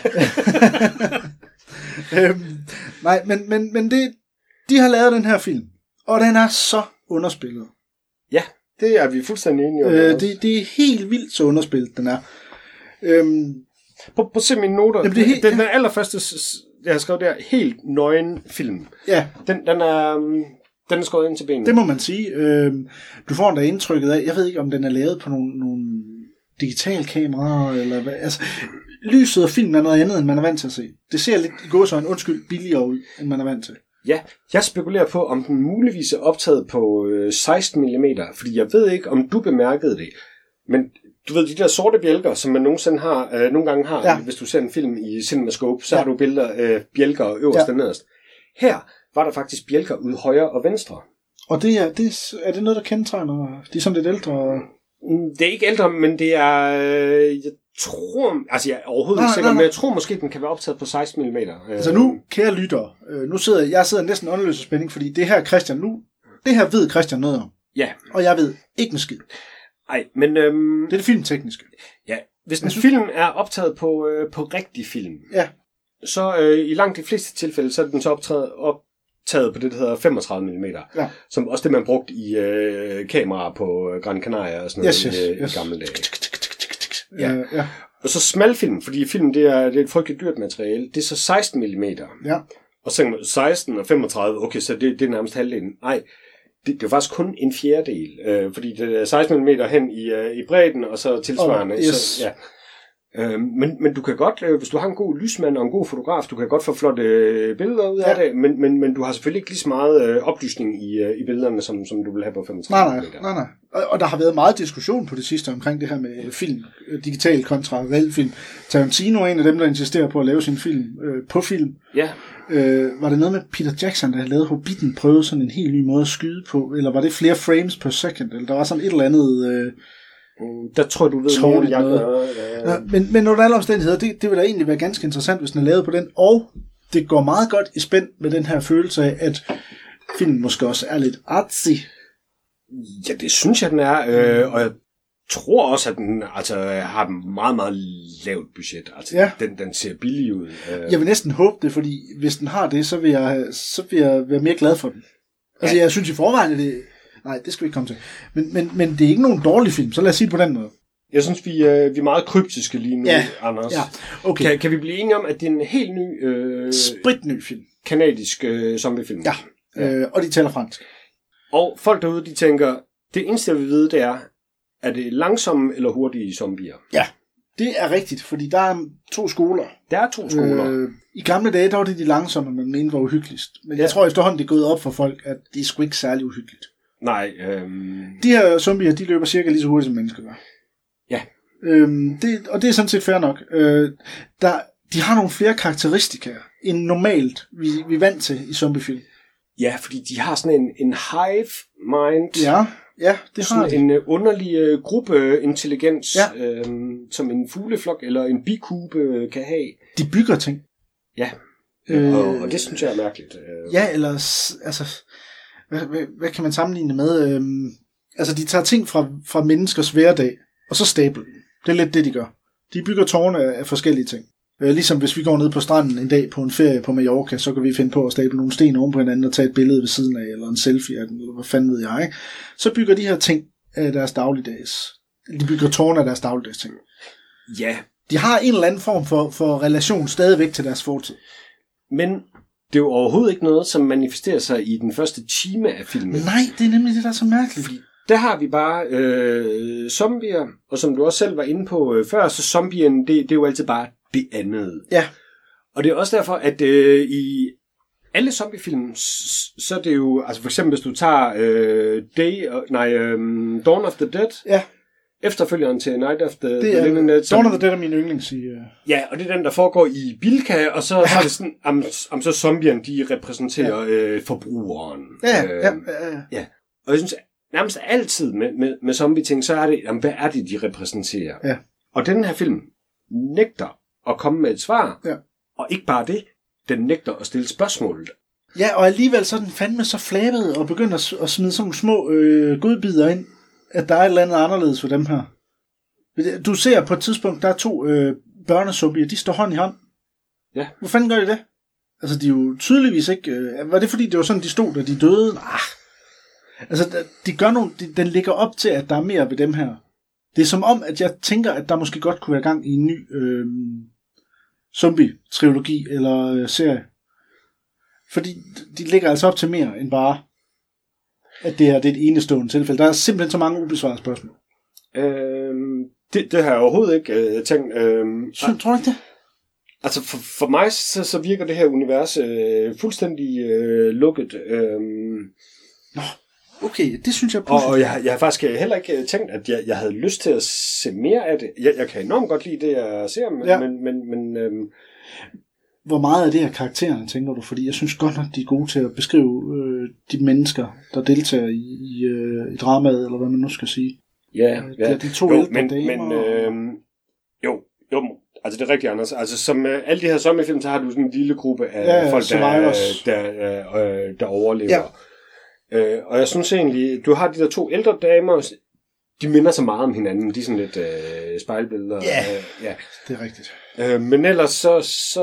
[SPEAKER 9] Nej, men de har lavet den her film, og den er så underspillet.
[SPEAKER 1] Ja, det er vi fuldstændig enige om.
[SPEAKER 9] Det er helt vildt så underspillet, den er.
[SPEAKER 1] På se mine noter. Jamen, den allerførste, jeg har skrevet der, helt nøgen film.
[SPEAKER 9] Ja.
[SPEAKER 1] Den er skåret ind til benene.
[SPEAKER 9] Det må man sige. Du får da indtrykket af, jeg ved ikke, om den er lavet på nogle digital kameraer, eller hvad. Altså, lyset og filmen er noget andet, end man er vant til at se. Det ser lidt i gåseøjne, billigere ud, end man er vant til.
[SPEAKER 1] Ja, jeg spekulerer på, om den muligvis er optaget på 16 mm, fordi jeg ved ikke, om du bemærkede det, men du ved, de der sorte bjælker, som man nogle gange har, hvis du ser en film i CinemaScope, så har du bjælker øverst og nederst. Her var der faktisk bjælker ude højre og venstre. Og
[SPEAKER 9] er det noget, der kendetegner? De er sådan lidt ældre?
[SPEAKER 1] Det er ikke ældre, men det er, jeg tror, altså jeg er overhovedet ikke sikker, men jeg tror måske, den kan være optaget på 16 mm.
[SPEAKER 9] Altså nu, kære lyttere, jeg sidder næsten åndeløs af spænding, fordi det her ved Christian noget om.
[SPEAKER 1] Ja.
[SPEAKER 9] Og jeg ved ikke en skid.
[SPEAKER 1] Nej, men
[SPEAKER 9] det er det filmtekniske.
[SPEAKER 1] Ja, hvis en film er optaget på rigtig film, så i langt de fleste tilfælde, så er den så optaget på det, der hedder 35 mm. Ja. Som også det, man brugte i kameraer på Gran Canaria og sådan noget i gamle dage. Ja. Og så smalfilm, fordi film det er et frygteligt dyrt materiale, det er så 16 mm.
[SPEAKER 9] Ja.
[SPEAKER 1] Og så 16 og 35, okay, så det er nærmest halvdelen. Nej, det er faktisk kun en fjerdedel, fordi det er 16 mm hen i bredden, og så tilsvarende.
[SPEAKER 9] Yes.
[SPEAKER 1] Så, ja. Men du kan godt, hvis du har en god lysmand og en god fotograf, du kan godt få flotte billeder ud af det, men du har selvfølgelig ikke lige så meget oplysning i billederne, som du vil have på 35 meter.
[SPEAKER 9] Nej. Og der har været meget diskussion på det sidste omkring det her med film, digital kontra real film. Tarantino er en af dem, der insisterer på at lave sin film på film.
[SPEAKER 1] Ja.
[SPEAKER 9] Var det noget med Peter Jackson, der havde lavet Hobbiten, prøvede sådan en helt ny måde at skyde på, eller var det flere frames per second, eller der var sådan et eller andet...
[SPEAKER 1] Der tror du ved
[SPEAKER 9] mere, jeg gør. Men under alle omstændigheder, det vil da egentlig være ganske interessant, hvis den er lavet på den, og det går meget godt i spænd med den her følelse af, at filmen måske også er lidt artsy.
[SPEAKER 1] Ja, det synes jeg, den er, og jeg tror også, at den har et meget, meget lavt budget. Altså, den ser billig ud.
[SPEAKER 9] Jeg vil næsten håbe det, fordi hvis den har det, så vil jeg være mere glad for den. Altså, jeg synes i forvejen, at det... Nej, det skal vi ikke komme til. Men det er ikke nogen dårlig film, så lad os sige det på den måde.
[SPEAKER 1] Jeg synes, vi er meget kryptiske lige nu, Anders.
[SPEAKER 9] Ja, okay.
[SPEAKER 1] Kan vi blive enige om, at det er en helt ny...
[SPEAKER 9] spritny film.
[SPEAKER 1] Kanadisk zombiefilm.
[SPEAKER 9] Ja, og de taler fransk.
[SPEAKER 1] Og folk derude, de tænker, det eneste, jeg vil vide, det er det langsomme eller hurtige zombier?
[SPEAKER 9] Ja, det er rigtigt, fordi der er 2 skoler.
[SPEAKER 1] Der er 2 skoler.
[SPEAKER 9] I gamle dage, der var det de langsomme, man mente var uhyggeligst. Men jeg tror efterhånden, det er gået op for folk, at det er sgu ikke særlig uhyggeligt.
[SPEAKER 1] Nej.
[SPEAKER 9] De her zombier, de løber cirka lige så hurtigt, som mennesker gør.
[SPEAKER 1] Ja.
[SPEAKER 9] Og det er sådan set fair nok. De har nogle flere karakteristika end normalt, vi er vant til i zombiefilm.
[SPEAKER 1] Ja, fordi de har sådan en hive mind.
[SPEAKER 9] Ja, det har de.
[SPEAKER 1] En underlig gruppeintelligens, som en fugleflok eller en bikube kan have.
[SPEAKER 9] De bygger ting.
[SPEAKER 1] Ja, og det synes jeg er mærkeligt.
[SPEAKER 9] Ja, eller altså... Hvad kan man sammenligne med? Altså, de tager ting fra menneskers hverdag, og så stabler dem. Det er lidt det, de gør. De bygger tårne af forskellige ting. Ligesom hvis vi går ned på stranden en dag på en ferie på Mallorca, så kan vi finde på at stable nogle sten oven på hinanden og tage et billede ved siden af, eller en selfie af den, eller hvad fanden ved jeg, ikke? Så bygger de her ting af deres dagligdags. De bygger tårne af deres dagligdags ting.
[SPEAKER 1] Ja.
[SPEAKER 9] De har en eller anden form for relation stadigvæk til deres fortid.
[SPEAKER 1] Men det er jo overhovedet ikke noget, som manifesterer sig i den første time af filmen.
[SPEAKER 9] Nej, det er nemlig det, der er så mærkeligt.
[SPEAKER 1] Fordi der har vi bare zombier, og som du også selv var inde på før, så zombien, det er jo altid bare det andet.
[SPEAKER 9] Ja.
[SPEAKER 1] Og det er også derfor, at i alle zombiefilm, så er det jo, altså for eksempel hvis du tager Dawn of the Dead, efterfølgeren til Night of the Living Dead.
[SPEAKER 9] Dawn of the Dead er min yndlings.
[SPEAKER 1] Ja, og det er den, der foregår i Bilka, og så er det sådan, så zombien, de repræsenterer forbrugeren. Ja. Og jeg synes, nærmest altid med zombie-ting, så er det, hvad er det, de repræsenterer?
[SPEAKER 9] Ja.
[SPEAKER 1] Og den her film nægter at komme med et svar, og ikke bare det, den nægter at stille spørgsmål.
[SPEAKER 9] Ja, og alligevel så er den fandme så flabet, og begynder at smide sådan nogle små godbidder ind, at der er et eller andet anderledes for dem her. Du ser på et tidspunkt, der er 2 børnesumbier, de står hånd i hånd.
[SPEAKER 1] Ja.
[SPEAKER 9] Hvor fanden gør de det? Altså, de er jo tydeligvis ikke... var det fordi, det var sådan, de stod, da de døde? Altså, de gør nogle... Den ligger op til, at der er mere ved dem her. Det er som om, at jeg tænker, at der måske godt kunne være gang i en ny zombie-trilogi eller serie. Fordi de ligger altså op til mere end bare, at det er et enestående tilfælde. Der er simpelthen så mange ubesvarede spørgsmål.
[SPEAKER 1] Det har jeg overhovedet ikke tænkt.
[SPEAKER 9] Tror du ikke det?
[SPEAKER 1] Altså for mig, så virker det her univers fuldstændig lukket.
[SPEAKER 9] Nå, okay, det synes jeg...
[SPEAKER 1] Og jeg har faktisk heller ikke tænkt, at jeg havde lyst til at se mere af det. Jeg kan enormt godt lide det, jeg ser, men
[SPEAKER 9] hvor meget af det her karaktererne, tænker du? Fordi jeg synes godt nok, de er gode til at beskrive de mennesker, der deltager i dramaet, eller hvad man nu skal sige.
[SPEAKER 1] Ja.
[SPEAKER 9] De 2 ældre damer.
[SPEAKER 1] Jo, altså det er rigtigt, Anders. Altså som alle de her zombiefilm, så har du sådan en lille gruppe af folk, der overlever. Ja. Og jeg synes egentlig, du har de der 2 ældre damer, de minder så meget om hinanden. De er sådan lidt spejlbilleder.
[SPEAKER 9] Ja, det er rigtigt.
[SPEAKER 1] Men ellers så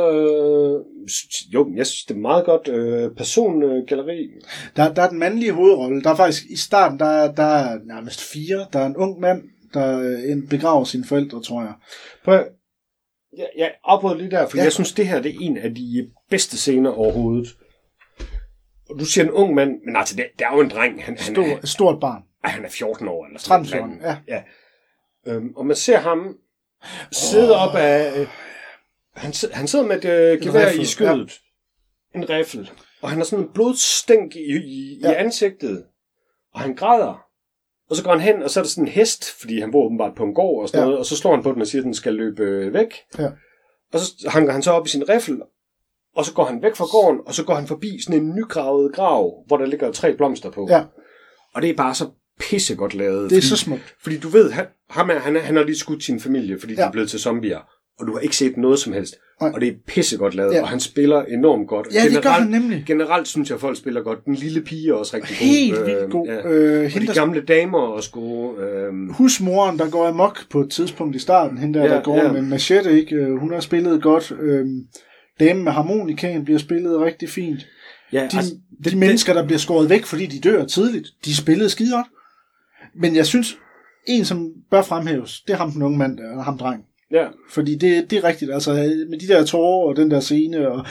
[SPEAKER 1] jo, jeg synes, det er meget godt persongalleri. Der
[SPEAKER 9] er den mandlige hovedrolle. Der er faktisk i starten, der er nærmest 4. Der er en ung mand, der begraver sine forældre, tror jeg.
[SPEAKER 1] Jeg afbryder lige der, for jeg synes, det her det er en af de bedste scener overhovedet. Og du siger en ung mand, men altså, det er jo en dreng. Han
[SPEAKER 9] stort barn.
[SPEAKER 1] Han er 14 år eller sådan
[SPEAKER 9] 13,
[SPEAKER 1] ja. Og man ser ham sidder op af... Han sidder med et gevær i skødet. Ja. En riffel. Og han har sådan en blodstænk i ansigtet. Og han græder. Og så går han hen, og så er der sådan en hest, fordi han bor åbenbart på en gård og sådan noget. Og så slår han på den og siger, at den skal løbe væk. Ja. Og så hanker han så op i sin riffel. Og så går han væk fra gården, og så går han forbi sådan en nygravet grav, hvor der ligger 3 blomster på. Ja. Og det er bare så pissegodt lavet.
[SPEAKER 9] Det er så smukt.
[SPEAKER 1] Fordi du ved, han har lige skudt sin familie, fordi de er blevet til zombier. Og du har ikke set noget som helst. Nej. Og det er pissegodt lavet, og han spiller enormt godt.
[SPEAKER 9] Ja, det gør han nemlig.
[SPEAKER 1] Generelt synes jeg, at folk spiller godt. Den lille pige er også rigtig
[SPEAKER 9] helt vildt god.
[SPEAKER 1] Og de gamle damer er også gode.
[SPEAKER 9] Husmoren, der går amok på et tidspunkt i starten, hende der går med en machete, ikke? Hun har spillet godt. Damen med harmonikaen bliver spillet rigtig fint. Ja, de mennesker, der bliver skåret væk, fordi de dør tidligt, de spillede skide godt. Men jeg synes, en som bør fremhæves, det er ham den unge mand, og ham dreng. Ja. Fordi det er rigtigt, altså med de der tårer og den der scene, og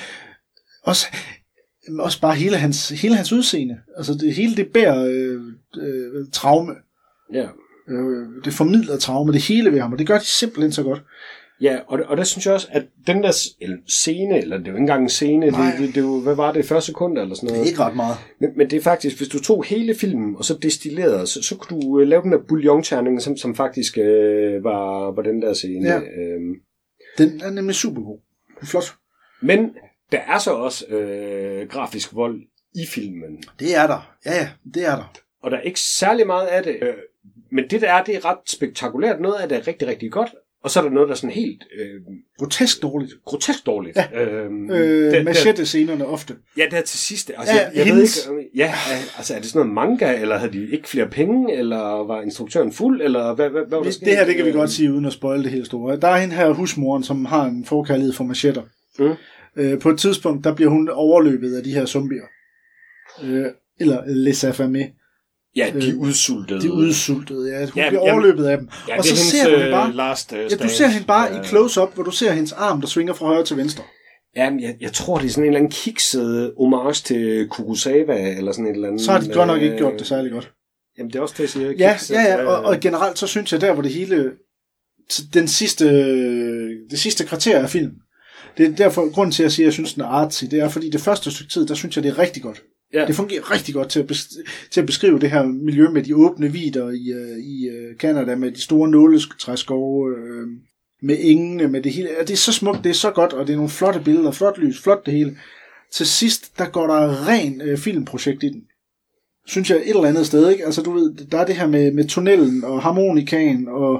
[SPEAKER 9] også bare hele hans udseende. Altså det bærer traume. Ja. Det formidler traume, det hele ved ham, og det gør de simpelthen så godt.
[SPEAKER 1] Ja, og der synes jeg også, at den der scene, eller det er jo ikke engang en scene, det er jo, hvad var det, 40 sekunder eller sådan noget?
[SPEAKER 9] Det er ikke ret meget.
[SPEAKER 1] Men det er faktisk, hvis du tog hele filmen, og så destillerede, så kunne du lave den der bouillonterning, som faktisk var den der scene. Ja.
[SPEAKER 9] Den er nemlig super god. Flot.
[SPEAKER 1] Men der er så også grafisk vold i filmen.
[SPEAKER 9] Det er der. Ja, det er der.
[SPEAKER 1] Og der er ikke særlig meget af det. Men det der det er ret spektakulært. Noget af det er rigtig, rigtig godt. Og så er der noget, der er sådan helt...
[SPEAKER 9] grotesk dårligt.
[SPEAKER 1] Grotesk dårligt.
[SPEAKER 9] Ja. Machete-scenerne ofte.
[SPEAKER 1] Ja, der til sidst. Altså, jeg ved ikke... Ja, altså er det sådan noget manga, eller havde de ikke flere penge, eller var instruktøren fuld, eller hvad var der sket?
[SPEAKER 9] Det her, det kan vi godt sige, uden at spoile det helt store. Der er hende her husmoren, som har en forkærlighed for machetter. På et tidspunkt, der bliver hun overløbet af de her zombier. Eller les affamés.
[SPEAKER 1] Ja, de er udsultede.
[SPEAKER 9] De er udsultede, ja. Hun bliver overløbet af dem.
[SPEAKER 1] Ja,
[SPEAKER 9] og så ser du hende bare, du ser hende bare i close-up, hvor du ser hendes arm, der svinger fra højre til venstre.
[SPEAKER 1] Ja, jeg tror, det er sådan en eller anden kikset homage til Kurosawa, eller sådan et eller andet.
[SPEAKER 9] Så har de godt nok ikke gjort det særlig godt.
[SPEAKER 1] Jamen, det er også det, jeg siger.
[SPEAKER 9] Ja, og generelt så synes jeg der, hvor det hele, det sidste kvarter af film, det er derfor grund til at sige, at jeg synes, den er artsy. Det er, fordi det første stykke tid, der synes jeg, det er rigtig godt. Ja. Det fungerer rigtig godt til at beskrive det her miljø med de åbne vidder i Canada, med de store nåletræskove, med engene, med det hele. Det er så smukt, det er så godt, og det er nogle flotte billeder, flot lys, flot det hele. Til sidst, der går der ren filmprojekt i den. Synes jeg et eller andet sted, ikke? Altså du ved, der er det her med tunnelen og harmonikaen, og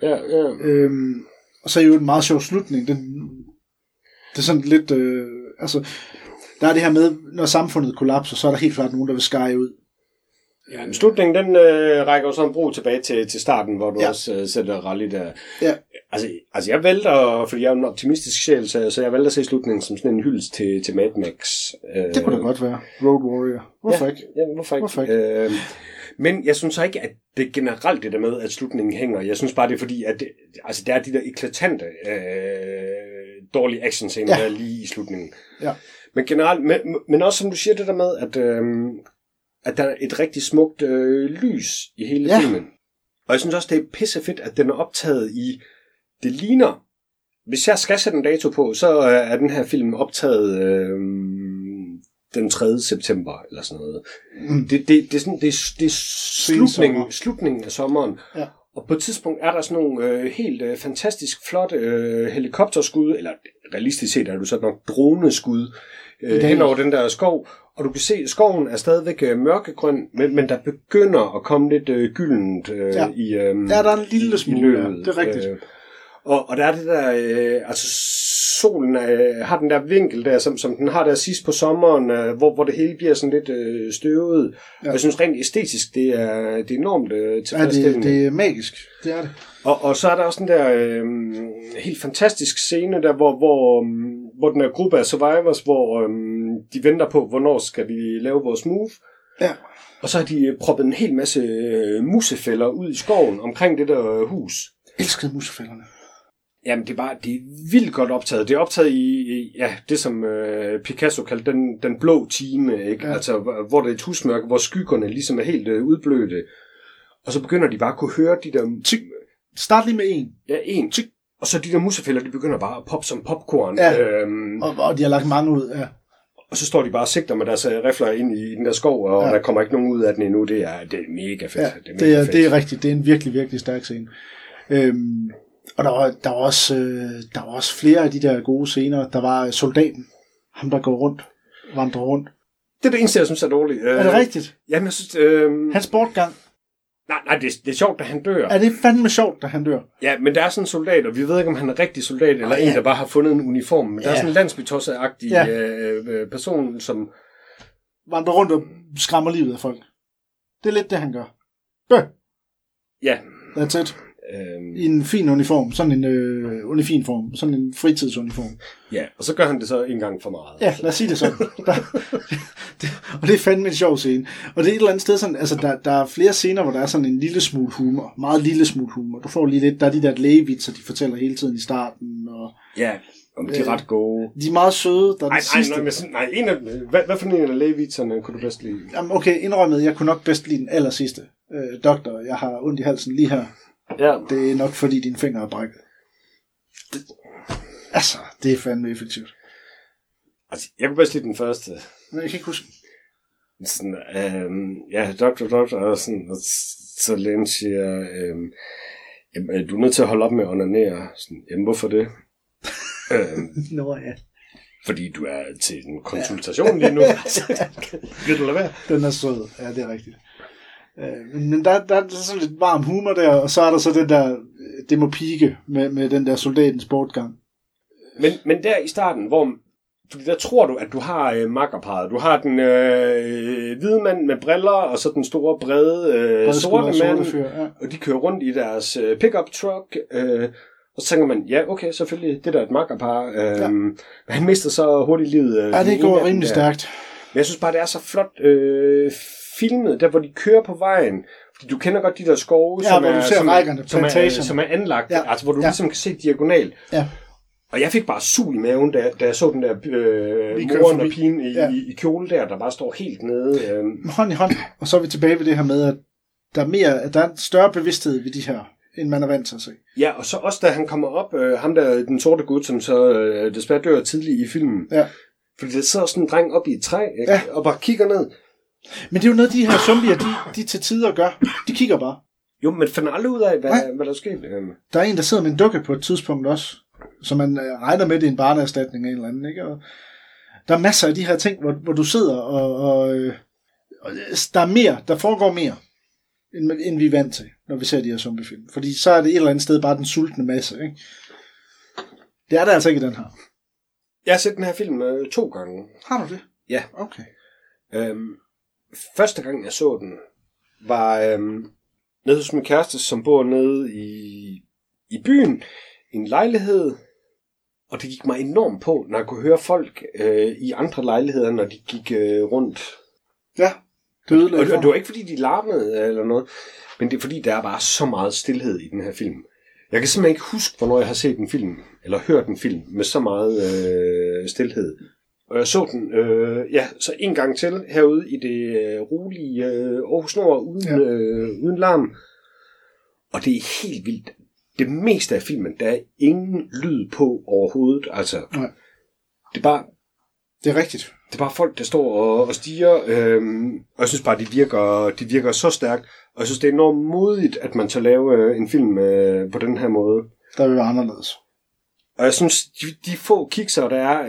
[SPEAKER 9] og så er jo en meget sjov slutning. Det er sådan lidt, altså... Der er det her med, når samfundet kollapser, så er der helt klart nogen, der vil skære ud.
[SPEAKER 1] Ja, men slutningen, den rækker jo så en bro tilbage til starten, hvor du også sætter rally der. Ja. Altså jeg vælter, fordi jeg er en optimistisk sjæl, så jeg vælter at se slutningen som sådan en hyldest til Mad Max.
[SPEAKER 9] Det kunne da godt være. Road Warrior. Hvorfor ikke?
[SPEAKER 1] Ja, hvorfor ikke? Men jeg synes så ikke, at det generelt det der med, at slutningen hænger. Jeg synes bare, det er fordi, at der er de der eklatante dårlige actionscener der lige i slutningen. Ja. Men generelt, men også som du siger det der med, at der er et rigtig smukt lys i hele filmen. Og jeg synes også, det er pissefedt, at den er optaget i, det ligner, hvis jeg skal sætte en dato på, så er den her film optaget den 3. september, eller sådan noget. Det er slutningen af sommeren. Ja. Og på et tidspunkt er der sådan nogle helt fantastisk flotte helikopterskud, eller realistisk set er du sådan nok droneskud hen over den der skov, og du kan se, at skoven er stadigvæk mørkegrøn, men der begynder at komme lidt gyldent i
[SPEAKER 9] der er en lille smule, det er rigtigt.
[SPEAKER 1] Og der er det der, altså solen har den der vinkel der, som den har der sidst på sommeren, hvor det hele bliver sådan lidt støvet. Ja. Og jeg synes rent æstetisk, det er enormt tilfredsstillende.
[SPEAKER 9] Ja, det er magisk, det er det.
[SPEAKER 1] Og så er der også den der helt fantastisk scene der, hvor den her gruppe af survivors, hvor de venter på, hvornår skal vi lave vores move. Ja. Og så har de proppet en hel masse musefælder ud i skoven omkring det der hus.
[SPEAKER 9] Elskede musefælderne.
[SPEAKER 1] Jamen, det er vildt godt optaget. Det er optaget i det, som Picasso kaldte den blå time, ikke? Ja. Altså, hvor der er et husmørke, hvor skyggerne ligesom er helt udblødte. Og så begynder de bare at kunne høre de der...
[SPEAKER 9] Start lige med en.
[SPEAKER 1] Ja, en. Og så de der musefælder, de begynder bare at poppe som popcorn.
[SPEAKER 9] Ja, og de har lagt mange ud, ja.
[SPEAKER 1] Og så står de bare og sigter med deres rifler ind i den der skov, og der kommer ikke nogen ud af den endnu. Det er mega fedt.
[SPEAKER 9] Ja, det er rigtigt. Det er en virkelig, virkelig stærk scene. Og der var også flere af de der gode scener. Der var soldaten, ham der går vandrer rundt.
[SPEAKER 1] Det er det eneste, jeg synes er dårligt.
[SPEAKER 9] Er det rigtigt?
[SPEAKER 1] Jamen, jeg synes...
[SPEAKER 9] Hans bortgang.
[SPEAKER 1] Nej, det er sjovt, da han dør.
[SPEAKER 9] Er det fandme sjovt, da han dør?
[SPEAKER 1] Ja, men der er sådan en soldat, og vi ved ikke, om han er rigtig soldat, eller en, der bare har fundet en uniform. Men der er sådan en landsbytosseagtig person, som...
[SPEAKER 9] vandrer rundt og skræmmer livet af folk. Det er lidt det, han gør. Bøh!
[SPEAKER 1] Ja.
[SPEAKER 9] That's it. I en fin uniform. Sådan en uniform. Sådan en fritidsuniform.
[SPEAKER 1] Ja, og så gør han det så en gang for meget.
[SPEAKER 9] Ja, lad os sige det sådan. Og det er fandme en sjov scene. Og det er et eller andet sted sådan, altså der er flere scener, hvor der er sådan en lille smule humor. Meget lille smule humor. Du får lige lidt, der er de der lægevitser, de fortæller hele tiden i starten. Og,
[SPEAKER 1] ja, de er ret gode.
[SPEAKER 9] De er meget søde. Der er
[SPEAKER 1] Nej, en af, hvad for en af lægevitserne kunne du bedst lide? Jamen,
[SPEAKER 9] okay, indrømmet, jeg kunne nok bedst lide den aller sidste. Doktor, jeg har ondt i halsen lige her. Ja. Det er nok fordi din finger er brækket. Det er fandme effektivt.
[SPEAKER 1] Altså, jeg kunne bedst lide den første.
[SPEAKER 9] Men jeg kan ikke huske.
[SPEAKER 1] Sådan, doktor, og sådan, og så lægen siger, du er nødt til at holde op med at onanere. Sådan, jamen, hvorfor det?
[SPEAKER 9] Nå ja.
[SPEAKER 1] Fordi du er til en konsultation lige nu. Vil du lade være?
[SPEAKER 9] Den er sød. Ja, det er rigtigt. Men der er sådan lidt varm humor der, og så er der så den der, det må pike med den der soldatens bortgang.
[SPEAKER 1] Men der i starten, fordi der tror du, at du har makkerparret. Du har den hvide mand med briller, og så den store, brede sorte mand, og de kører rundt i deres pickup truck, og så tænker man, ja, okay, selvfølgelig, det der er et makkerpar. Han mister så hurtigt livet.
[SPEAKER 9] Ja, det går rimelig stærkt.
[SPEAKER 1] Men jeg synes bare, det er så flot filmet, der hvor de kører på vejen. Fordi du kender godt de der skove, som er anlagt, altså hvor du ligesom kan se diagonal. Ja. Og jeg fik bare sug i maven, da jeg så den der moren og pigen i kjole der bare står helt nede.
[SPEAKER 9] Hånd i hånd. Og så er vi tilbage ved det her med, at der er en større bevidsthed ved de her, end man er vant til at se.
[SPEAKER 1] Ja, og så også da han kommer op, ham der, den sorte gut, som så desværre dør tidligt i filmen. Ja. Fordi der sidder sådan en dreng op i et træ, og bare kigger ned.
[SPEAKER 9] Men det er jo noget, de her zombier, de til tider gør. De kigger bare.
[SPEAKER 1] Jo, men finder aldrig ud af, hvad der sker.
[SPEAKER 9] Der er en, der sidder med en dukke på et tidspunkt også, så man regner med, det er en barneerstatning af en eller anden, ikke? Og der er masser af de her ting, hvor du sidder, og der er mere, der foregår mere, end vi er vant til, når vi ser de her zombiefilm. Fordi så er det et eller andet sted bare den sultne masse, ikke? Det er der altså ikke i den her.
[SPEAKER 1] Jeg har set den her film 2 gange.
[SPEAKER 9] Har du det?
[SPEAKER 1] Ja.
[SPEAKER 9] Okay.
[SPEAKER 1] Første gang jeg så den var nede hos min kæreste, som bor nede i byen i en lejlighed, og det gik mig enormt på, når jeg kunne høre folk i andre lejligheder, når de gik rundt.
[SPEAKER 9] Ja, det ødelagde.
[SPEAKER 1] Og det var ikke fordi de larmede eller noget, men det er fordi der er bare så meget stilhed i den her film. Jeg kan simpelthen ikke huske, hvornår jeg har set en film eller hørt en film med så meget stilhed. Og jeg så den så en gang til herude i det rolige Aarhus Nord uden larm. Og det er helt vildt. Det meste af filmen, der er ingen lyd på overhovedet. Altså,
[SPEAKER 9] nej.
[SPEAKER 1] Det er bare...
[SPEAKER 9] Det er rigtigt.
[SPEAKER 1] Det er bare folk, der står og stiger. Og jeg synes bare, de virker så stærkt. Og jeg synes, det er enormt modigt, at man tager lave en film på den her måde.
[SPEAKER 9] Der vil være anderledes.
[SPEAKER 1] Og jeg synes, de få kikser, der er...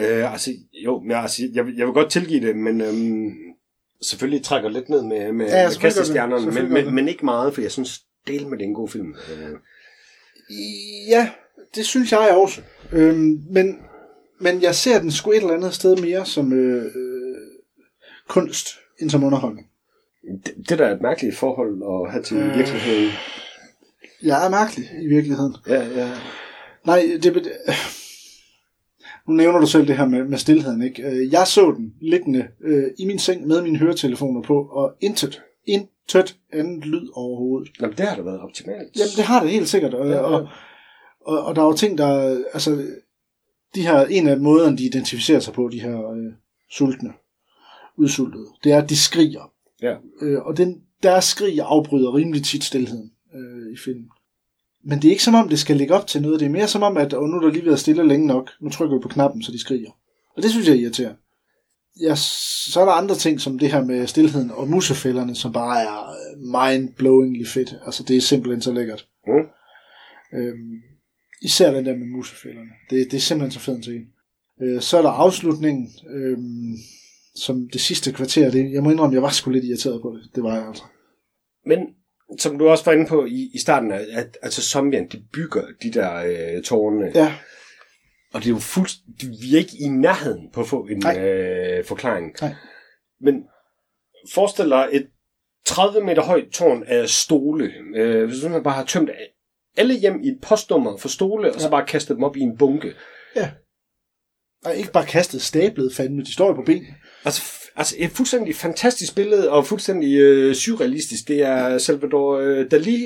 [SPEAKER 1] jeg vil godt tilgive det, men selvfølgelig trækker lidt ned med kastestjernerne, men ikke meget, for jeg synes, del med det en god film.
[SPEAKER 9] Ja, det synes jeg også. Men jeg ser den sgu et eller andet sted mere som kunst, end som underholdning.
[SPEAKER 1] Det der er et mærkeligt forhold at have til virkeligheden.
[SPEAKER 9] Jeg er mærkelig i virkeligheden.
[SPEAKER 1] Ja.
[SPEAKER 9] Nej, nu nævner du selv det her med stilheden, ikke? Jeg så den liggende i min seng med mine høretelefoner på, og intet andet lyd overhovedet.
[SPEAKER 1] Jamen, det har da været optimalt.
[SPEAKER 9] Jamen, det har det helt sikkert. Og der er jo ting, der... Altså, de her, en af måderne, de identificerer sig på, de her sultne, udsultede, det er, at de skriger.
[SPEAKER 1] Ja.
[SPEAKER 9] Og deres skrig afbryder rimelig tit stilheden i filmen. Men det er ikke som om, det skal ligge op til noget. Det er mere som om, at nu er der lige været stille længe nok. Nu trykker vi på knappen, så de skriger. Og det synes jeg er irriterende. Ja, så er der andre ting, som det her med stilheden og musefælderne, som bare er mind-blowingly fedt. Altså, det er simpelthen så lækkert. Især den der med musefælderne. Det er simpelthen så fedt til en. Så er der afslutningen, som det sidste kvarter. Jeg må indrømme, jeg var sgu lidt irriteret på det. Det var jeg altså. Men
[SPEAKER 1] som du også var inde på i starten, at altså zombierne, de bygger de der tårne.
[SPEAKER 9] Ja.
[SPEAKER 1] Og det er jo vi er ikke i nærheden på at få en forklaring.
[SPEAKER 9] Nej.
[SPEAKER 1] Men forestil dig et 30 meter højt tårn af stole. Hvis man bare har tømt alle hjem i et postnummer for stole, og så bare kastet dem op i en bunke.
[SPEAKER 9] Ja. Og ikke bare kastet, stablet fandme, de står jo på ben.
[SPEAKER 1] Altså et fuldstændig fantastisk billede, og fuldstændig surrealistisk. Det er Salvador Dalí.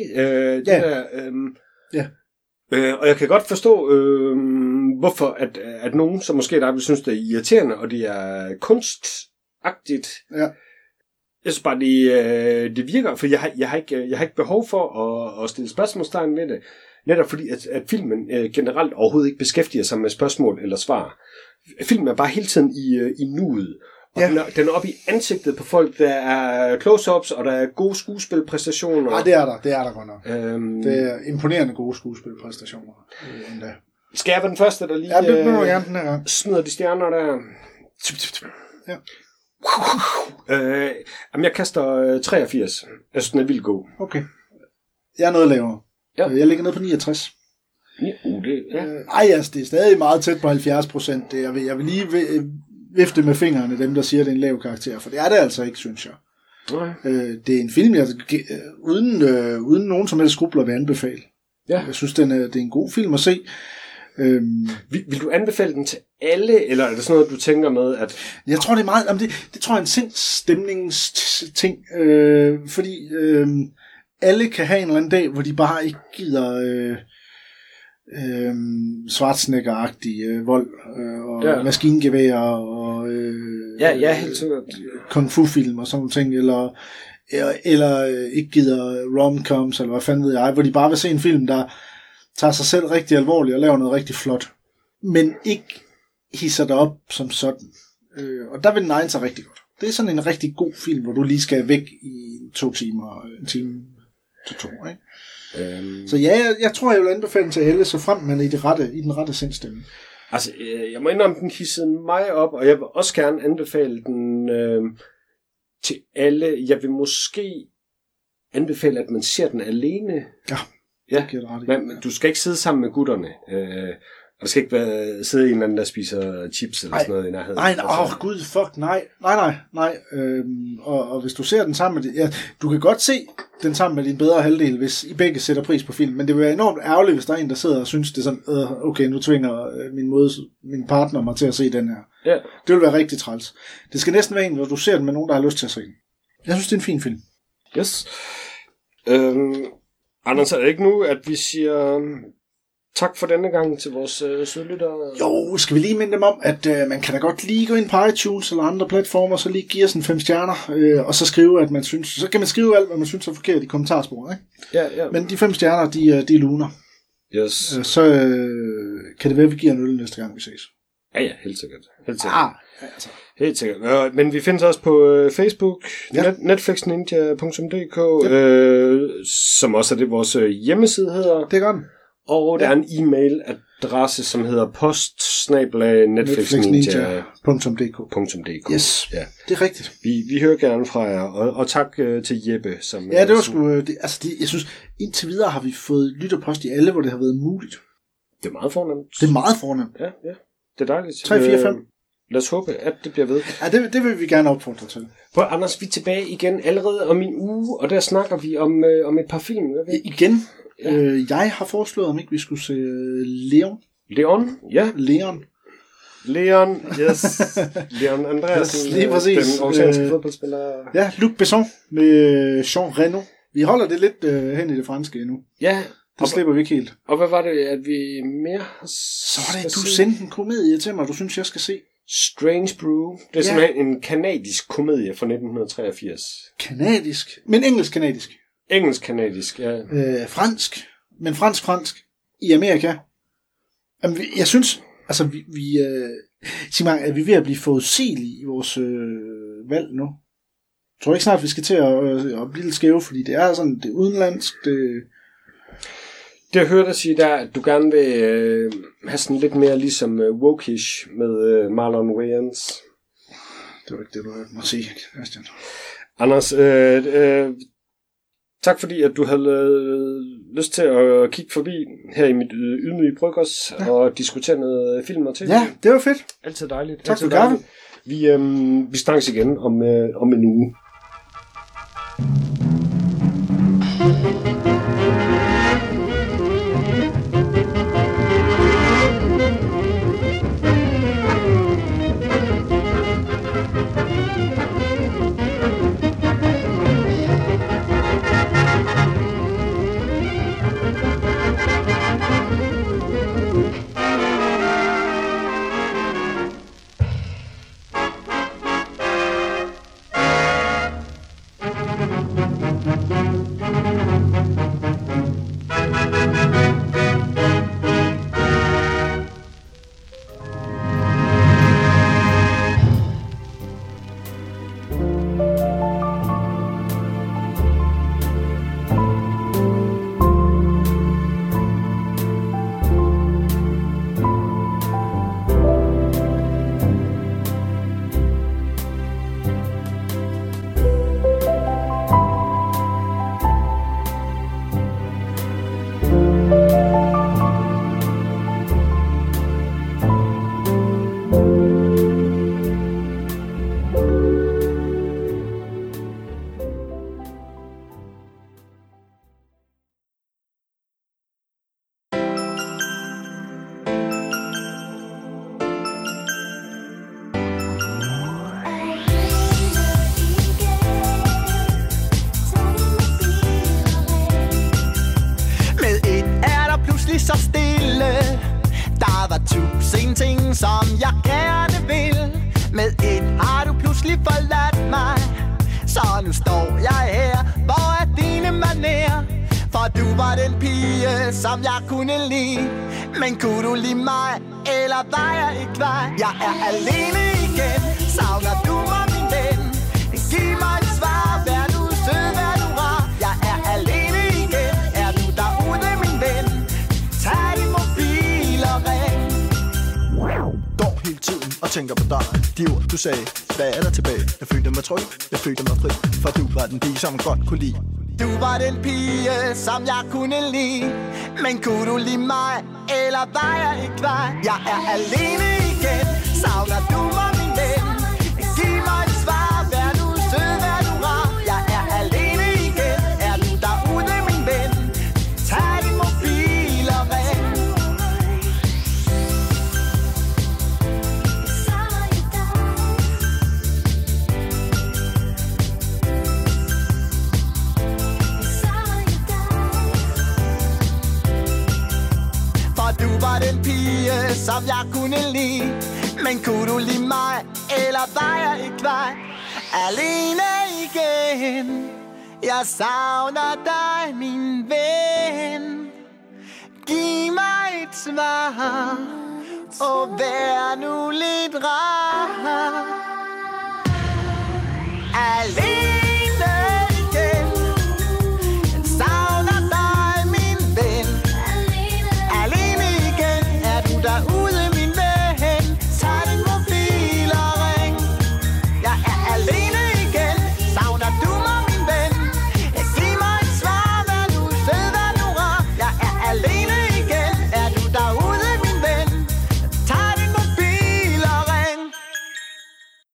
[SPEAKER 1] Og jeg kan godt forstå, hvorfor at nogen, som måske der vil synes, det er irriterende, og det er kunstagtigt.
[SPEAKER 9] Ja.
[SPEAKER 1] Jeg synes bare, det virker, for jeg har ikke behov for at stille spørgsmålstegn ved det. Netop fordi, at filmen generelt overhovedet ikke beskæftiger sig med spørgsmål eller svar. Filmen er bare hele tiden i nuet. Og den er oppe i ansigtet på folk, der er close-ups, og der er gode skuespilpræstationer.
[SPEAKER 9] Ja, det er der godt nok. Det er imponerende gode skuespilpræstationer.
[SPEAKER 1] Skal jeg være den første, der lige smider de stjerner der?
[SPEAKER 9] Ja.
[SPEAKER 1] Jamen, jeg kaster 83. Jeg synes, den er vildt god.
[SPEAKER 9] Okay. Jeg er noget lavere.
[SPEAKER 1] Ja.
[SPEAKER 9] Jeg ligger ned på 69.
[SPEAKER 1] Det
[SPEAKER 9] er stadig meget tæt på 70%. Jeg vil lige vifte med fingrene, dem der siger, det er en lav karakter. For det er det altså ikke, synes jeg. Det er en film, jeg uden nogen som helst skrubler vil anbefale.
[SPEAKER 1] Ja.
[SPEAKER 9] Jeg synes, det er en god film at se.
[SPEAKER 1] Vil du anbefale den til alle, eller er det sådan noget, du tænker med, at...
[SPEAKER 9] Jeg tror, det er meget... Det tror jeg er en sindsstemningsting. Fordi alle kan have en eller anden dag, hvor de bare ikke gider... Schwarzenegger-agtig vold og maskingevær og
[SPEAKER 1] helt sikkert.
[SPEAKER 9] Kung Fu-film og sådan nogle ting, eller ikke gider rom-coms, eller hvad fanden ved jeg, hvor de bare vil se en film, der tager sig selv rigtig alvorligt og laver noget rigtig flot, men ikke hisser det op som sådan. Og der vil Nine sig rigtig godt. Det er sådan en rigtig god film, hvor du lige skal væk i 2 timer, en time til 2, ikke? Så jeg tror, jeg vil anbefale den til alle, så frem man i den rette sindsstemme.
[SPEAKER 1] Altså, jeg må indrømme, den hissede mig op, og jeg vil også gerne anbefale den til alle. Jeg vil måske anbefale, at man ser den alene.
[SPEAKER 9] Ja, det giver det ret i.
[SPEAKER 1] Men du skal ikke sidde sammen med gutterne. Og der skal ikke sidde en eller anden, der spiser chips eller sådan noget i nærheden.
[SPEAKER 9] Nej, gud, fuck, nej. Og hvis du ser den sammen med... du kan godt se den sammen med din bedre halvdel, hvis I begge sætter pris på film, men det vil være enormt ærgerligt, hvis der er en, der sidder og synes, det er sådan, okay, nu tvinger min partner mig til at se den her.
[SPEAKER 1] Ja.
[SPEAKER 9] Det vil være rigtig træls. Det skal næsten være en, hvor du ser den med nogen, der har lyst til at se den. Jeg synes, det er en fin film.
[SPEAKER 1] Yes. Anders, er det ikke nu, at vi siger... Tak for denne gang til vores sødlyttere.
[SPEAKER 9] Jo, skal vi lige minde dem om, at man kan da godt lige gå ind på iTunes eller andre platformer, så lige give os en 5 stjerner, og så skrive, at man synes... Så kan man skrive alt, hvad man synes er forkert i kommentarsporet, ikke?
[SPEAKER 1] Ja.
[SPEAKER 9] Men de 5 stjerner, de luner.
[SPEAKER 1] Yes.
[SPEAKER 9] Så kan det være, at vi giver en øl næste gang, vi ses.
[SPEAKER 1] Ja, helt sikkert. Helt sikkert. Men vi findes også på Facebook, netflixninja.dk, som også er det, vores hjemmeside hedder.
[SPEAKER 9] Det gør den.
[SPEAKER 1] Og der er en e-mailadresse, som hedder post@netflixninja.dk.
[SPEAKER 9] Yes, det er rigtigt.
[SPEAKER 1] Vi hører gerne fra jer, og tak til Jeppe. Som
[SPEAKER 9] det var sgu... jeg synes, indtil videre har vi fået lytterpost i alle, hvor det har været muligt.
[SPEAKER 1] Det er meget fornemt.
[SPEAKER 9] Det er meget fornemt.
[SPEAKER 1] Ja, det er dejligt.
[SPEAKER 9] 3, 4, 5.
[SPEAKER 1] Lad os håbe, at det bliver ved.
[SPEAKER 9] Ja, det vil vi gerne opfordre til.
[SPEAKER 1] Anders, vi er tilbage igen allerede om en uge, og der snakker vi om et par film.
[SPEAKER 9] Igen? Ja. Jeg har foreslået, om ikke vi skulle se Leon.
[SPEAKER 1] Leon, yes. Leon Andreasen,
[SPEAKER 9] lige præcis.
[SPEAKER 1] Den oceanske fodboldspiller.
[SPEAKER 9] Ja, Luc Besson med Jean Reno. Vi holder det lidt hen i det franske endnu.
[SPEAKER 1] Ja.
[SPEAKER 9] Det slipper vi ikke helt.
[SPEAKER 1] Og hvad var det, at vi mere...
[SPEAKER 9] Så var det, du sendte en komedie til mig, du synes, jeg skal se.
[SPEAKER 1] Strange Brew. Det er simpelthen en kanadisk komedie fra 1983.
[SPEAKER 9] Kanadisk? Men engelsk-kanadisk?
[SPEAKER 1] Engelsk-kanadisk, ja.
[SPEAKER 9] Fransk? Men fransk i Amerika. Jamen, jeg synes, altså Simon, er vi ved at blive forudsigelige i vores valg nu? Jeg tror ikke snart, vi skal til at blive lidt skæve, fordi det er sådan, det er udenlandsk,
[SPEAKER 1] Det jeg hørte dig sige der, at du gerne vil have sådan lidt mere ligesom Wokish med Marlon Wayans.
[SPEAKER 9] Det var ikke det, du må sige, Christian.
[SPEAKER 1] Anders, tak fordi, at du havde lyst til at kigge forbi her i mit ydmyge bryggers og diskutere noget film og tv.
[SPEAKER 9] Ja, det var fedt.
[SPEAKER 1] Altid dejligt.
[SPEAKER 9] Tak for gaven.
[SPEAKER 1] Vi snakkes igen om en uge.
[SPEAKER 10] Så stille. Der var 1000 ting, som jeg gerne vil. Med et har du pludselig forladt mig. Så nu står jeg her. Hvor er dine manerer? For du var den pige, som jeg kunne lide. Men kunne du lide mig, eller var jeg ikke dig? Jeg er alene igen. Savner du mig, min ven? Giv mig et svar. Vær nu sød, vær nu rar. Jeg er alene igen. Er du derude, min ven? Tag din mobil og ring.
[SPEAKER 3] Går hele tiden og tænker på dig. De ord du sagde, hvad er der tilbage? Jeg følte mig tryg, jeg følte mig fri. For du var den pige, som jeg godt kunne lide.
[SPEAKER 10] Du var den pige, som jeg kunne lide. Men kunne du lide mig, eller var jeg ikke dig? Jeg er alene igen. Savner du mig, min ven? Giv mig et svar. Vær nu sød, vær nu rar. Jeg er alene igen. Er du derude, min ven? Tag din mobil og ring. Du var den pige, som jeg kunne lide. Men kunne du lide mig, eller var jeg ikke dig? Alene igen. Jeg savner dig, min ven. Giv mig et svar, og vær nu lidt rar. Alene